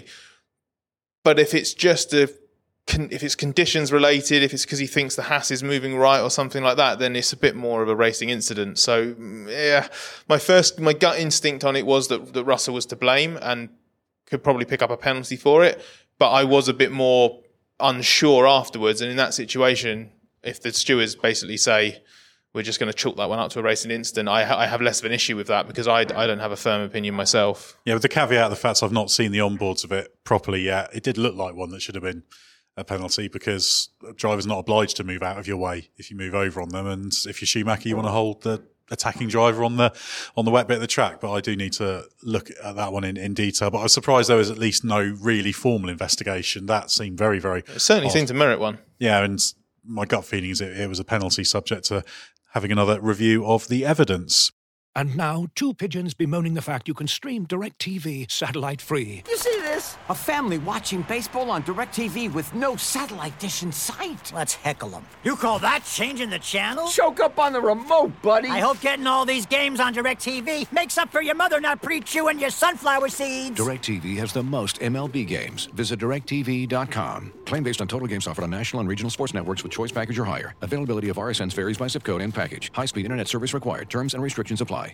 But if it's just a, if it's conditions related, if it's because he thinks the Haas is moving right or something like that, then it's a bit more of a racing incident. So, yeah, my first, my gut instinct on it was that, that Russell was to blame and could probably pick up a penalty for it. But I was a bit more unsure afterwards. And in that situation, if the stewards basically say, we're just going to chalk that one up to a racing incident, I, ha- I have less of an issue with that because I, I don't have a firm opinion myself. Yeah, with the caveat of the fact I've not seen the onboards of it properly yet, it did look like one that should have been a penalty because a driver's not obliged to move out of your way if you move over on them. And if you're Schumacher, you want to hold the attacking driver on the on the wet bit of the track. But I do need to look at that one in, in detail. But I was surprised there was at least no really formal investigation. That seemed very, very It certainly odd. seemed to merit one. Yeah, and my gut feeling is it, it was a penalty subject to having another review of the evidence. And now, two pigeons bemoaning the fact you can stream DirecTV satellite-free. You see this? A family watching baseball on DirecTV with no satellite dish in sight. Let's heckle them. You call that changing the channel? Choke up on the remote, buddy. I hope getting all these games on DirecTV makes up for your mother not pre-chewing your sunflower seeds. DirecTV has the most M L B games. Visit direct T V dot com. Claim based on total games offered on national and regional sports networks with choice package or higher. Availability of R S Ns varies by zip code and package. High-speed internet service required. Terms and restrictions apply.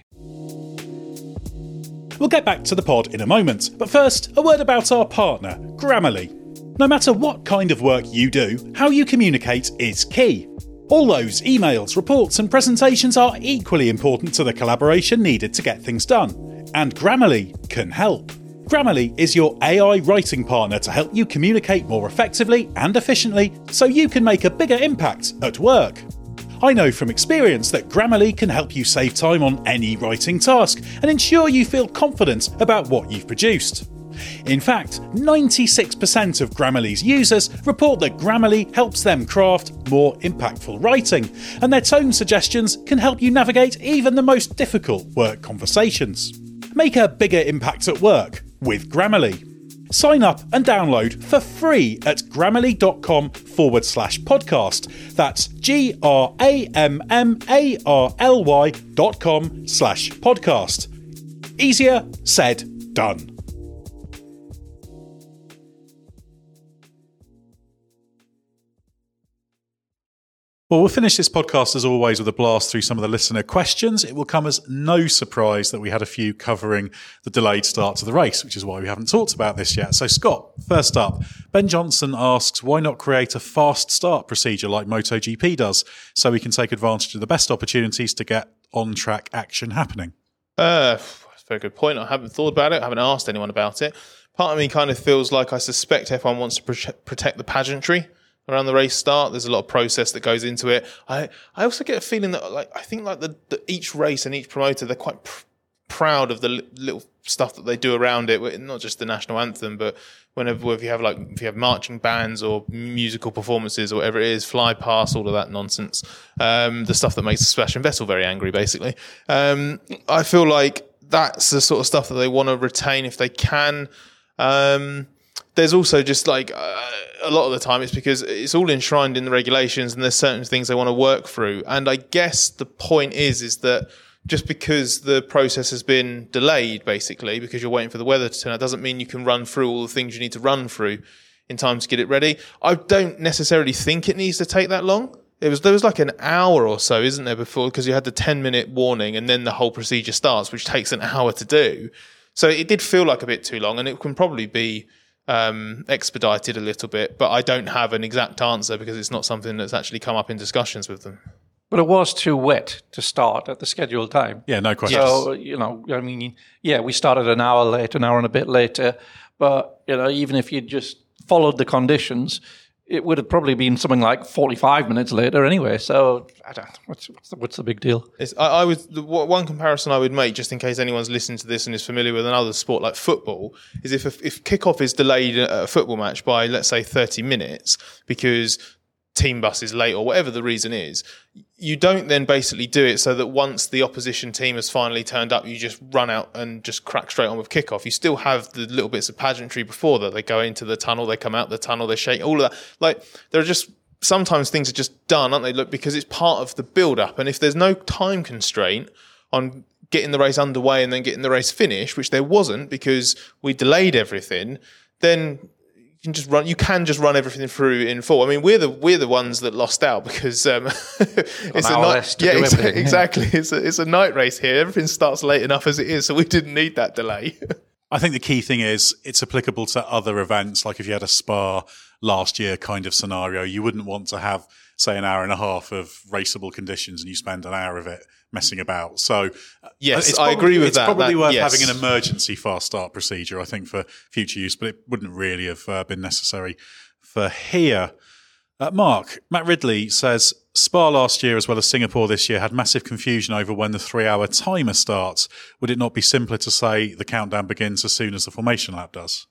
We'll get back to the pod in a moment, but first, a word about our partner, Grammarly. No matter what kind of work you do, how you communicate is key. All those emails, reports and presentations are equally important to the collaboration needed to get things done, and Grammarly can help. Grammarly is your A I writing partner to help you communicate more effectively and efficiently so you can make a bigger impact at work. I know from experience that Grammarly can help you save time on any writing task and ensure you feel confident about what you've produced. In fact, ninety-six percent of Grammarly's users report that Grammarly helps them craft more impactful writing, and their tone suggestions can help you navigate even the most difficult work conversations. Make a bigger impact at work with Grammarly. Sign up and download for free at grammarly.com forward slash podcast. That's G R A M M A R L Y dot com slash podcast. Easier said, done. Well, we'll finish this podcast as always with a blast through some of the listener questions. It will come as no surprise that we had a few covering the delayed start to the race, which is why we haven't talked about this yet. So Scott, first up, Ben Johnson asks, why not create a fast start procedure like MotoGP does so we can take advantage of the best opportunities to get on-track action happening? Uh, that's a very good point. I haven't thought about it. I haven't asked anyone about it. Part of me kind of feels like I suspect F one wants to pro- protect the pageantry around the race start. There's a lot of process that goes into it. I, I also get a feeling that like I think like the, the each race and each promoter, they're quite pr- proud of the li- little stuff that they do around it. Not just the national anthem, but whenever if you have like if you have marching bands or musical performances or whatever it is, fly past, all of that nonsense. Um, the stuff that makes Sebastian Vettel very angry, basically. Um, I feel like that's the sort of stuff that they want to retain if they can. Um, There's also just like uh, a lot of the time it's because it's all enshrined in the regulations and there's certain things they want to work through. And I guess the point is, is that just because the process has been delayed, basically, because you're waiting for the weather to turn out, doesn't mean you can run through all the things you need to run through in time to get it ready. I don't necessarily think it needs to take that long. It was, there was like an hour or so, isn't there, before, because you had the ten minute warning and then the whole procedure starts, which takes an hour to do. So it did feel like a bit too long, and it can probably be um, expedited a little bit, but I don't have an exact answer because it's not something that's actually come up in discussions with them. But it was too wet to start at the scheduled time. Yeah, no question. So, you know, I mean, yeah, we started an hour late, an hour and a bit later, but, you know, even if you'd just followed the conditions, it would have probably been something like forty-five minutes later anyway. So, I don't know, what's, what's, the, what's the big deal? It's, I, I would the, one comparison I would make, just in case anyone's listening to this and is familiar with another sport like football, is if if kickoff is delayed at a football match by, let's say, thirty minutes because team bus is late or whatever the reason is, you don't then basically do it so that once the opposition team has finally turned up, you just run out and just crack straight on with kickoff. You still have the little bits of pageantry before that. They go into the tunnel, they come out the tunnel, they shake, all of that. Like, there are just, sometimes things are just done, aren't they? Look, because it's part of the build-up. And if there's no time constraint on getting the race underway and then getting the race finished, which there wasn't because we delayed everything, then You can just run. You can just run everything through in full. I mean, we're the we're the ones that lost out because um, it's a night. Yeah, exa- exactly. It's a it's a night race here. Everything starts late enough as it is, so we didn't need that delay. I think the key thing is it's applicable to other events. Like if you had a Spa last year kind of scenario, you wouldn't want to have, say, an hour and a half of raceable conditions and you spend an hour of it messing about. So yes, it's probably, I agree with it's that. It's probably that, worth yes. having an emergency fast start procedure, I think, for future use, but it wouldn't really have uh, been necessary for here. Uh, Mark, Matt Ridley says, Spa last year as well as Singapore this year had massive confusion over when the three-hour timer starts. Would it not be simpler to say the countdown begins as soon as the formation lap does?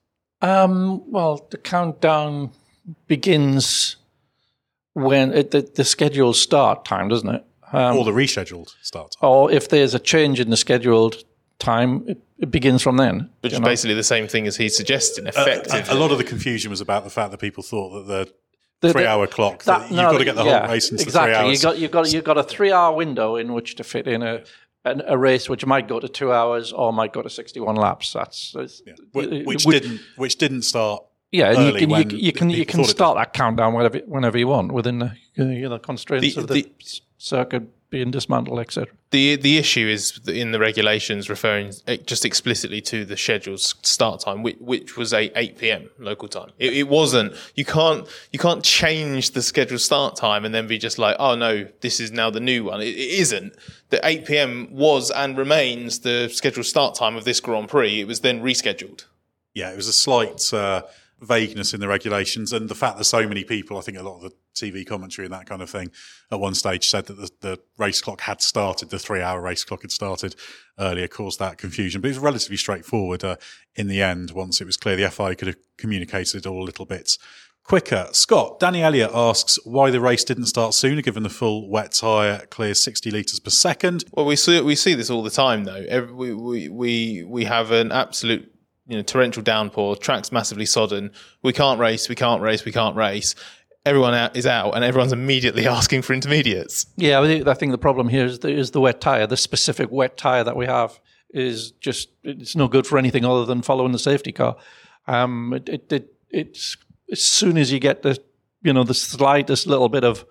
Um, well, the countdown begins when it, the, the scheduled start time, doesn't it? Um, or the rescheduled start time. Or if there's a change in the scheduled time, it, it begins from then. Which you is know? basically the same thing as he's suggesting, Uh, effectively. a, a lot of the confusion was about the fact that people thought that the, The- three-hour the- clock, that- that no, you've got to get the yeah, whole race into exactly. three hours. You got you got you got a three-hour window in which to fit in a an, a race which might go to two hours or might go to sixty-one laps. That's, that's Yeah. Which, which we- didn't which didn't start. Yeah, and you early can you, when can- you can you people can thought it start that countdown whenever whenever you want within the you know, constraints The- of the, the- circuit being dismantled, et cetera. The the issue is that in the regulations referring just explicitly to the scheduled start time, which, which was a eight p.m. local time. It, it wasn't. You can't you can't change the scheduled start time and then be just like, oh no, this is now the new one. It, it isn't. The eight p.m. was and remains the scheduled start time of this Grand Prix. It was then rescheduled. Yeah, it was a slight uh, vagueness in the regulations, and the fact that so many people, I think a lot of the T V commentary and that kind of thing, at one stage said that the, the race clock had started, the three-hour race clock had started earlier, caused that confusion. But it was relatively straightforward uh, in the end. Once it was clear, the F I could have communicated it all a little bit quicker. Scott, Danny Elliott asks why the race didn't start sooner, given the full wet tyre clears sixty litres per second. Well, we see we see this all the time, though. Every, we we we we have an absolute you know torrential downpour. Track's massively sodden. We can't race. We can't race. We can't race. Everyone out is out, and everyone's immediately asking for intermediates. Yeah, I think- I think the problem here is the, is the wet tyre. The specific wet tyre that we have is just it's no good for anything other than following the safety car. Um, it, it, it it's as soon as you get the you know the slightest little bit of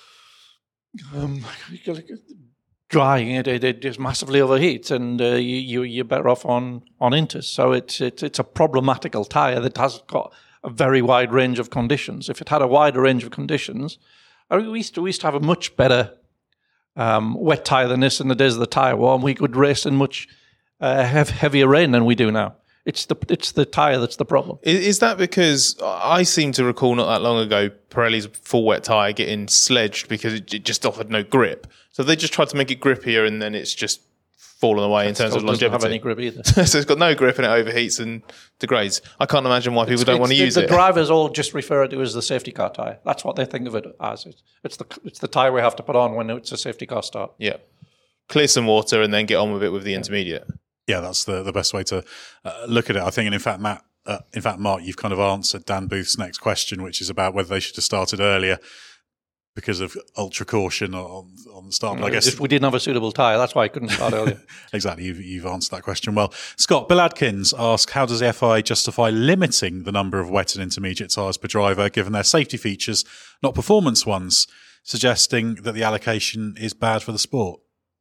um, drying, it, it, it just massively overheats, and uh, you, you you're better off on on Inters. So it's it's it's a problematical tyre that has got a very wide range of conditions. If it had a wider range of conditions, I mean, we used to we used to have a much better um, wet tyre than this in the days of the tyre war, and we could race in much uh, hev- heavier rain than we do now. It's the it's the tyre that's the problem. Is, is that because I seem to recall not that long ago Pirelli's full wet tyre getting sledged because it, it just offered no grip? So they just tried to make it grippier, and then it's just fallen away in terms Still of doesn't longevity. have any grip either. So it's got no grip and it overheats and degrades. I can't imagine why people It's- don't want to it's- use the it. The drivers all just refer to it as the safety car tyre. That's what they think of it as. It's, it's the it's the tyre we have to put on when it's a safety car start. Yeah, clear some water and then get on with it with the intermediate. Yeah, that's the, the best way to uh, look at it, I think. And in fact, Matt, uh, in fact, Mark, you've kind of answered Dan Booth's next question, which is about whether they should have started earlier because of ultra caution on, on the start. But I guess If we didn't have a suitable tyre, that's why I couldn't start earlier. exactly, you've, you've answered that question well. Scott, Bill Adkins asks, how does the F I justify limiting the number of wet and intermediate tyres per driver, given their safety features, not performance ones, suggesting that the allocation is bad for the sport?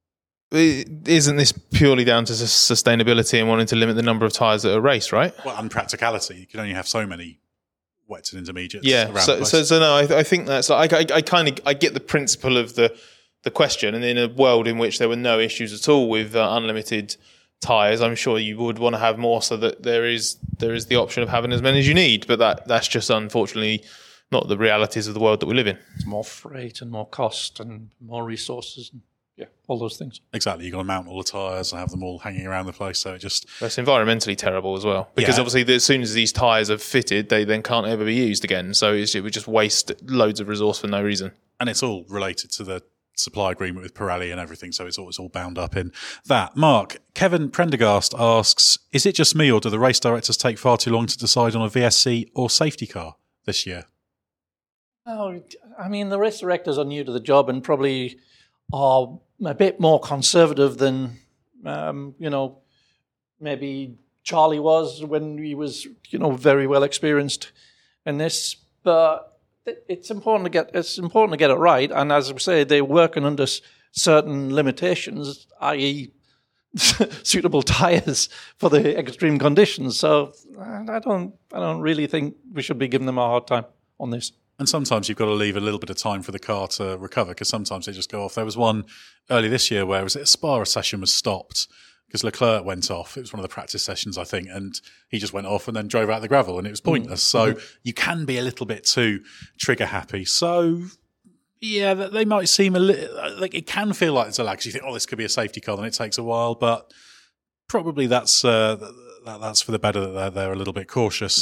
Isn't this purely down to sus- sustainability and wanting to limit the number of tyres that are raced, right? Well, and practicality. You can only have so many wets and intermediates Yeah. around So, the place. so, so no, I, I think that's. I, I, I kind of I get the principle of the the question, and in a world in which there were no issues at all with uh, unlimited tyres, I'm sure you would want to have more, so that there is there is the option of having as many as you need. But that that's just unfortunately not the realities of the world that we live in. It's more freight and more cost and more resources. And, yeah, all those things. Exactly. You've got to mount all the tyres and have them all hanging around the place. So it just. That's environmentally terrible as well, because Yeah. obviously the, as soon as these tyres are fitted, they then can't ever be used again. So it's, it would just waste loads of resource for no reason. And it's all related to the supply agreement with Pirelli and everything. So it's all, it's all bound up in that. Mark, Kevin Prendergast asks, is it just me or do the race directors take far too long to decide on a V S C or safety car this year? Oh, I mean, the race directors are new to the job and probably are a bit more conservative than, um, you know, maybe Charlie was when he was, you know, very well experienced in this. But it's important to get it's important to get it right. And as I say, they're working under s- certain limitations, that is, suitable tyres for the extreme conditions. So I don't I don't really think we should be giving them a hard time on this. And sometimes you've got to leave a little bit of time for the car to recover because sometimes they just go off. There was one early this year where was it a Spa session was stopped because Leclerc went off. It was one of the practice sessions, I think, and he just went off and then drove out the gravel and it was pointless. Mm-hmm. So you can be a little bit too trigger happy. So yeah, they might seem a little like it can feel like it's a lag. 'Cause you think, oh, this could be a safety car, then it takes a while, but probably that's uh, that, that's for the better that they're, they're a little bit cautious.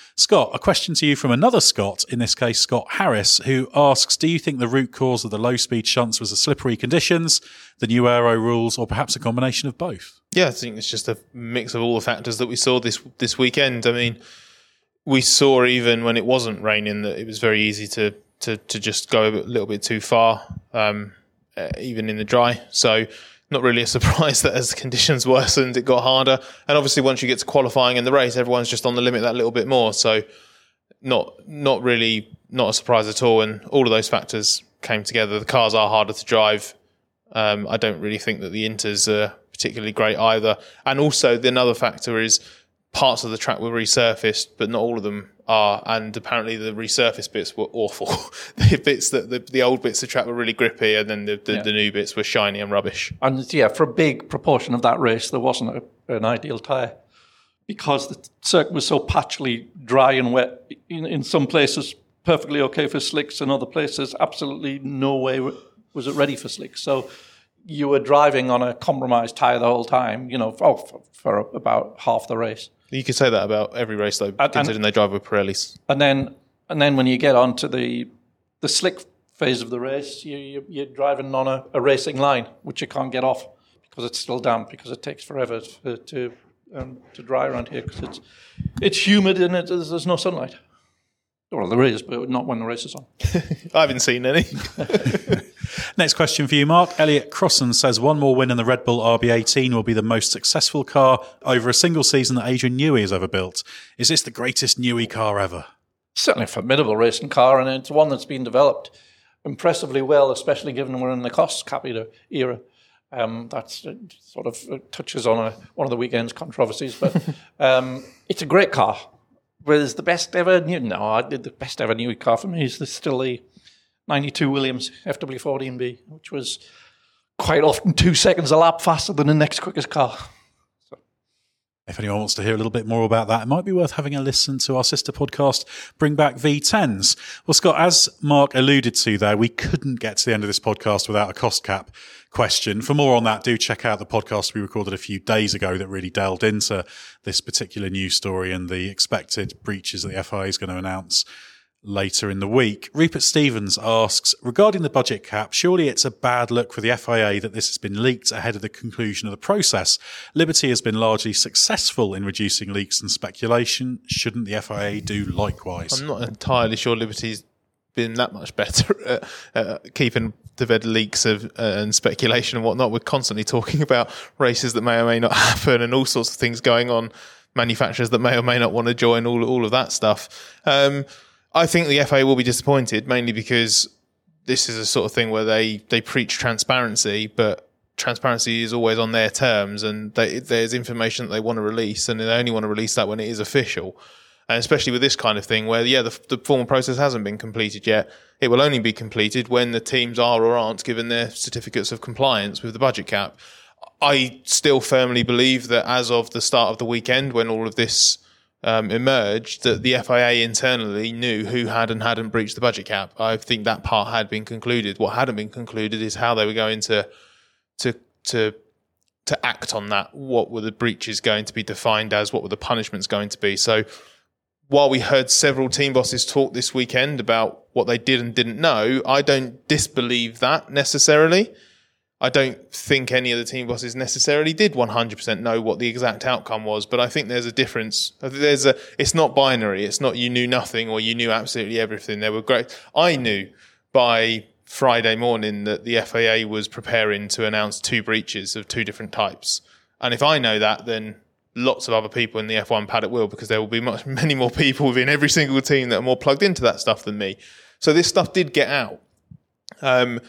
Scott, a question to you from another Scott, in this case Scott Harris, who asks, do you think the root cause of the low-speed shunts was the slippery conditions, the new aero rules, or perhaps a combination of both? Yeah, I think it's just a mix of all the factors that we saw this this weekend. I mean, we saw even when it wasn't raining that it was very easy to to, to just go a little bit too far, um, uh, even in the dry. So not really a surprise that as the conditions worsened, it got harder. And obviously once you get to qualifying in the race, everyone's just on the limit that little bit more. So not not really, not a surprise at all. And all of those factors came together. The cars are harder to drive. Um, I don't really think that the Inters are particularly great either. And also the another factor is parts of the track were resurfaced, but not all of them are. And apparently the resurfaced bits were awful. the bits that the, the old bits of track were really grippy, and then the, the, yeah. the new bits were shiny and rubbish. And yeah, for a big proportion of that race, there wasn't a, an ideal tyre because the circuit was so patchily dry and wet. In, in some places, perfectly okay for slicks, and other places, absolutely no way was it ready for slicks. So you were driving on a compromised tyre the whole time, you know, for, for, for about half the race. You could say that about every race, though, and, considering they drive with Pirellis. And then, and then when you get onto the the slick phase of the race, you, you, you're driving on a, a racing line, which you can't get off because it's still damp, because it takes forever to to, um, to dry around here because it's it's humid and it, there's, there's no sunlight. Well, there is, but not when the race is on. I haven't seen any. Next question for you, Mark. Elliot Crossan says one more win in the Red Bull R B eighteen will be the most successful car over a single season that Adrian Newey has ever built. Is this the greatest Newey car ever? Certainly a formidable racing car, and it's one that's been developed impressively well, especially given we're in the cost cap era. Um, that's uh, sort of uh, touches on a, one of the weekend's controversies, but um, it's a great car. Was the best ever Newey? No, I did the best ever Newey car for me is still the ninety-two Williams F W fourteen B, which was quite often two seconds a lap faster than the next quickest car. So. If anyone wants to hear a little bit more about that, it might be worth having a listen to our sister podcast, Bring Back V tens. Well, Scott, as Mark alluded to there, we couldn't get to the end of this podcast without a cost cap question. For more on that, do check out the podcast we recorded a few days ago that really delved into this particular news story and the expected breaches that the F I A is going to announce later in the week. Rupert Stevens asks, regarding the budget cap, surely it's a bad look for the F I A that this has been leaked ahead of the conclusion of the process. Liberty has been largely successful in reducing leaks and speculation. Shouldn't the F I A do likewise? I'm not entirely sure Liberty's been that much better at uh, keeping to bed leaks of uh, and speculation and whatnot. We're constantly talking about races that may or may not happen and all sorts of things going on, manufacturers that may or may not want to join, all all of that stuff. Um, I think the F A A will be disappointed, mainly because this is a sort of thing where they, they preach transparency, but transparency is always on their terms, and they, there's information that they want to release, and they only want to release that when it is official. And especially with this kind of thing where, yeah, the, the formal process hasn't been completed yet. It will only be completed when the teams are or aren't given their certificates of compliance with the budget cap. I still firmly believe that as of the start of the weekend, when all of this um, emerged, that the F I A internally knew who had and hadn't breached the budget cap. I think that part had been concluded. What hadn't been concluded is how they were going to to to to act on that. What were the breaches going to be defined as? What were the punishments going to be? So while we heard several team bosses talk this weekend about what they did and didn't know, I don't disbelieve that necessarily. I don't think any of the team bosses necessarily did one hundred percent know what the exact outcome was, but I think there's a difference. There's a, it's not binary. It's not you knew nothing or you knew absolutely everything. There were great. I knew by Friday morning that the F A A was preparing to announce two breaches of two different types. And if I know that, then lots of other people in the F one paddock will, because there will be much, many more people within every single team that are more plugged into that stuff than me. So this stuff did get out. Um,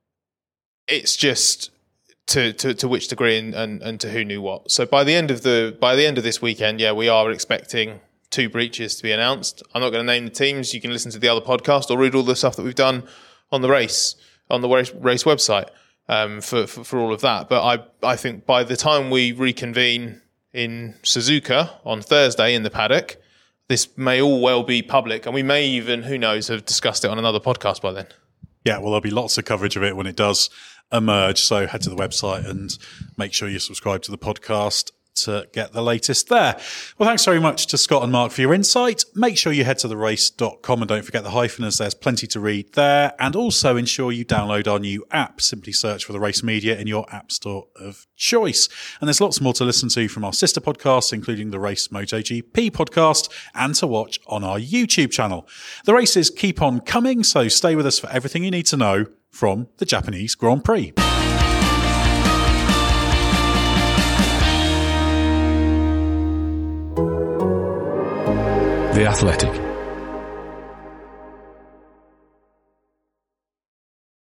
it's just to, to, to which degree and, and, and to who knew what. So by the end of the by the end of this weekend, yeah, we are expecting two breaches to be announced. I'm not going to name the teams. You can listen to the other podcast or read all the stuff that we've done on the race on the race, race website um, for, for for all of that. But I I think by the time we reconvene in Suzuka on Thursday in the paddock, this may all well be public, and we may even, who knows, have discussed it on another podcast by then. Yeah, well, there'll be lots of coverage of it when it does emerge, so head to the website and make sure you subscribe to the podcast to get the latest there. Well, thanks very much to Scott and Mark for your insight. Make sure you head to the race dot com and don't forget the hyphen, as there's plenty to read there. And also ensure you download our new app. Simply search for The Race Media in your app store of choice. And there's lots more to listen to from our sister podcasts, including the Race MotoGP podcast, and to watch on our YouTube channel. The races keep on coming, so stay with us for everything you need to know from the Japanese Grand Prix. The Athletic.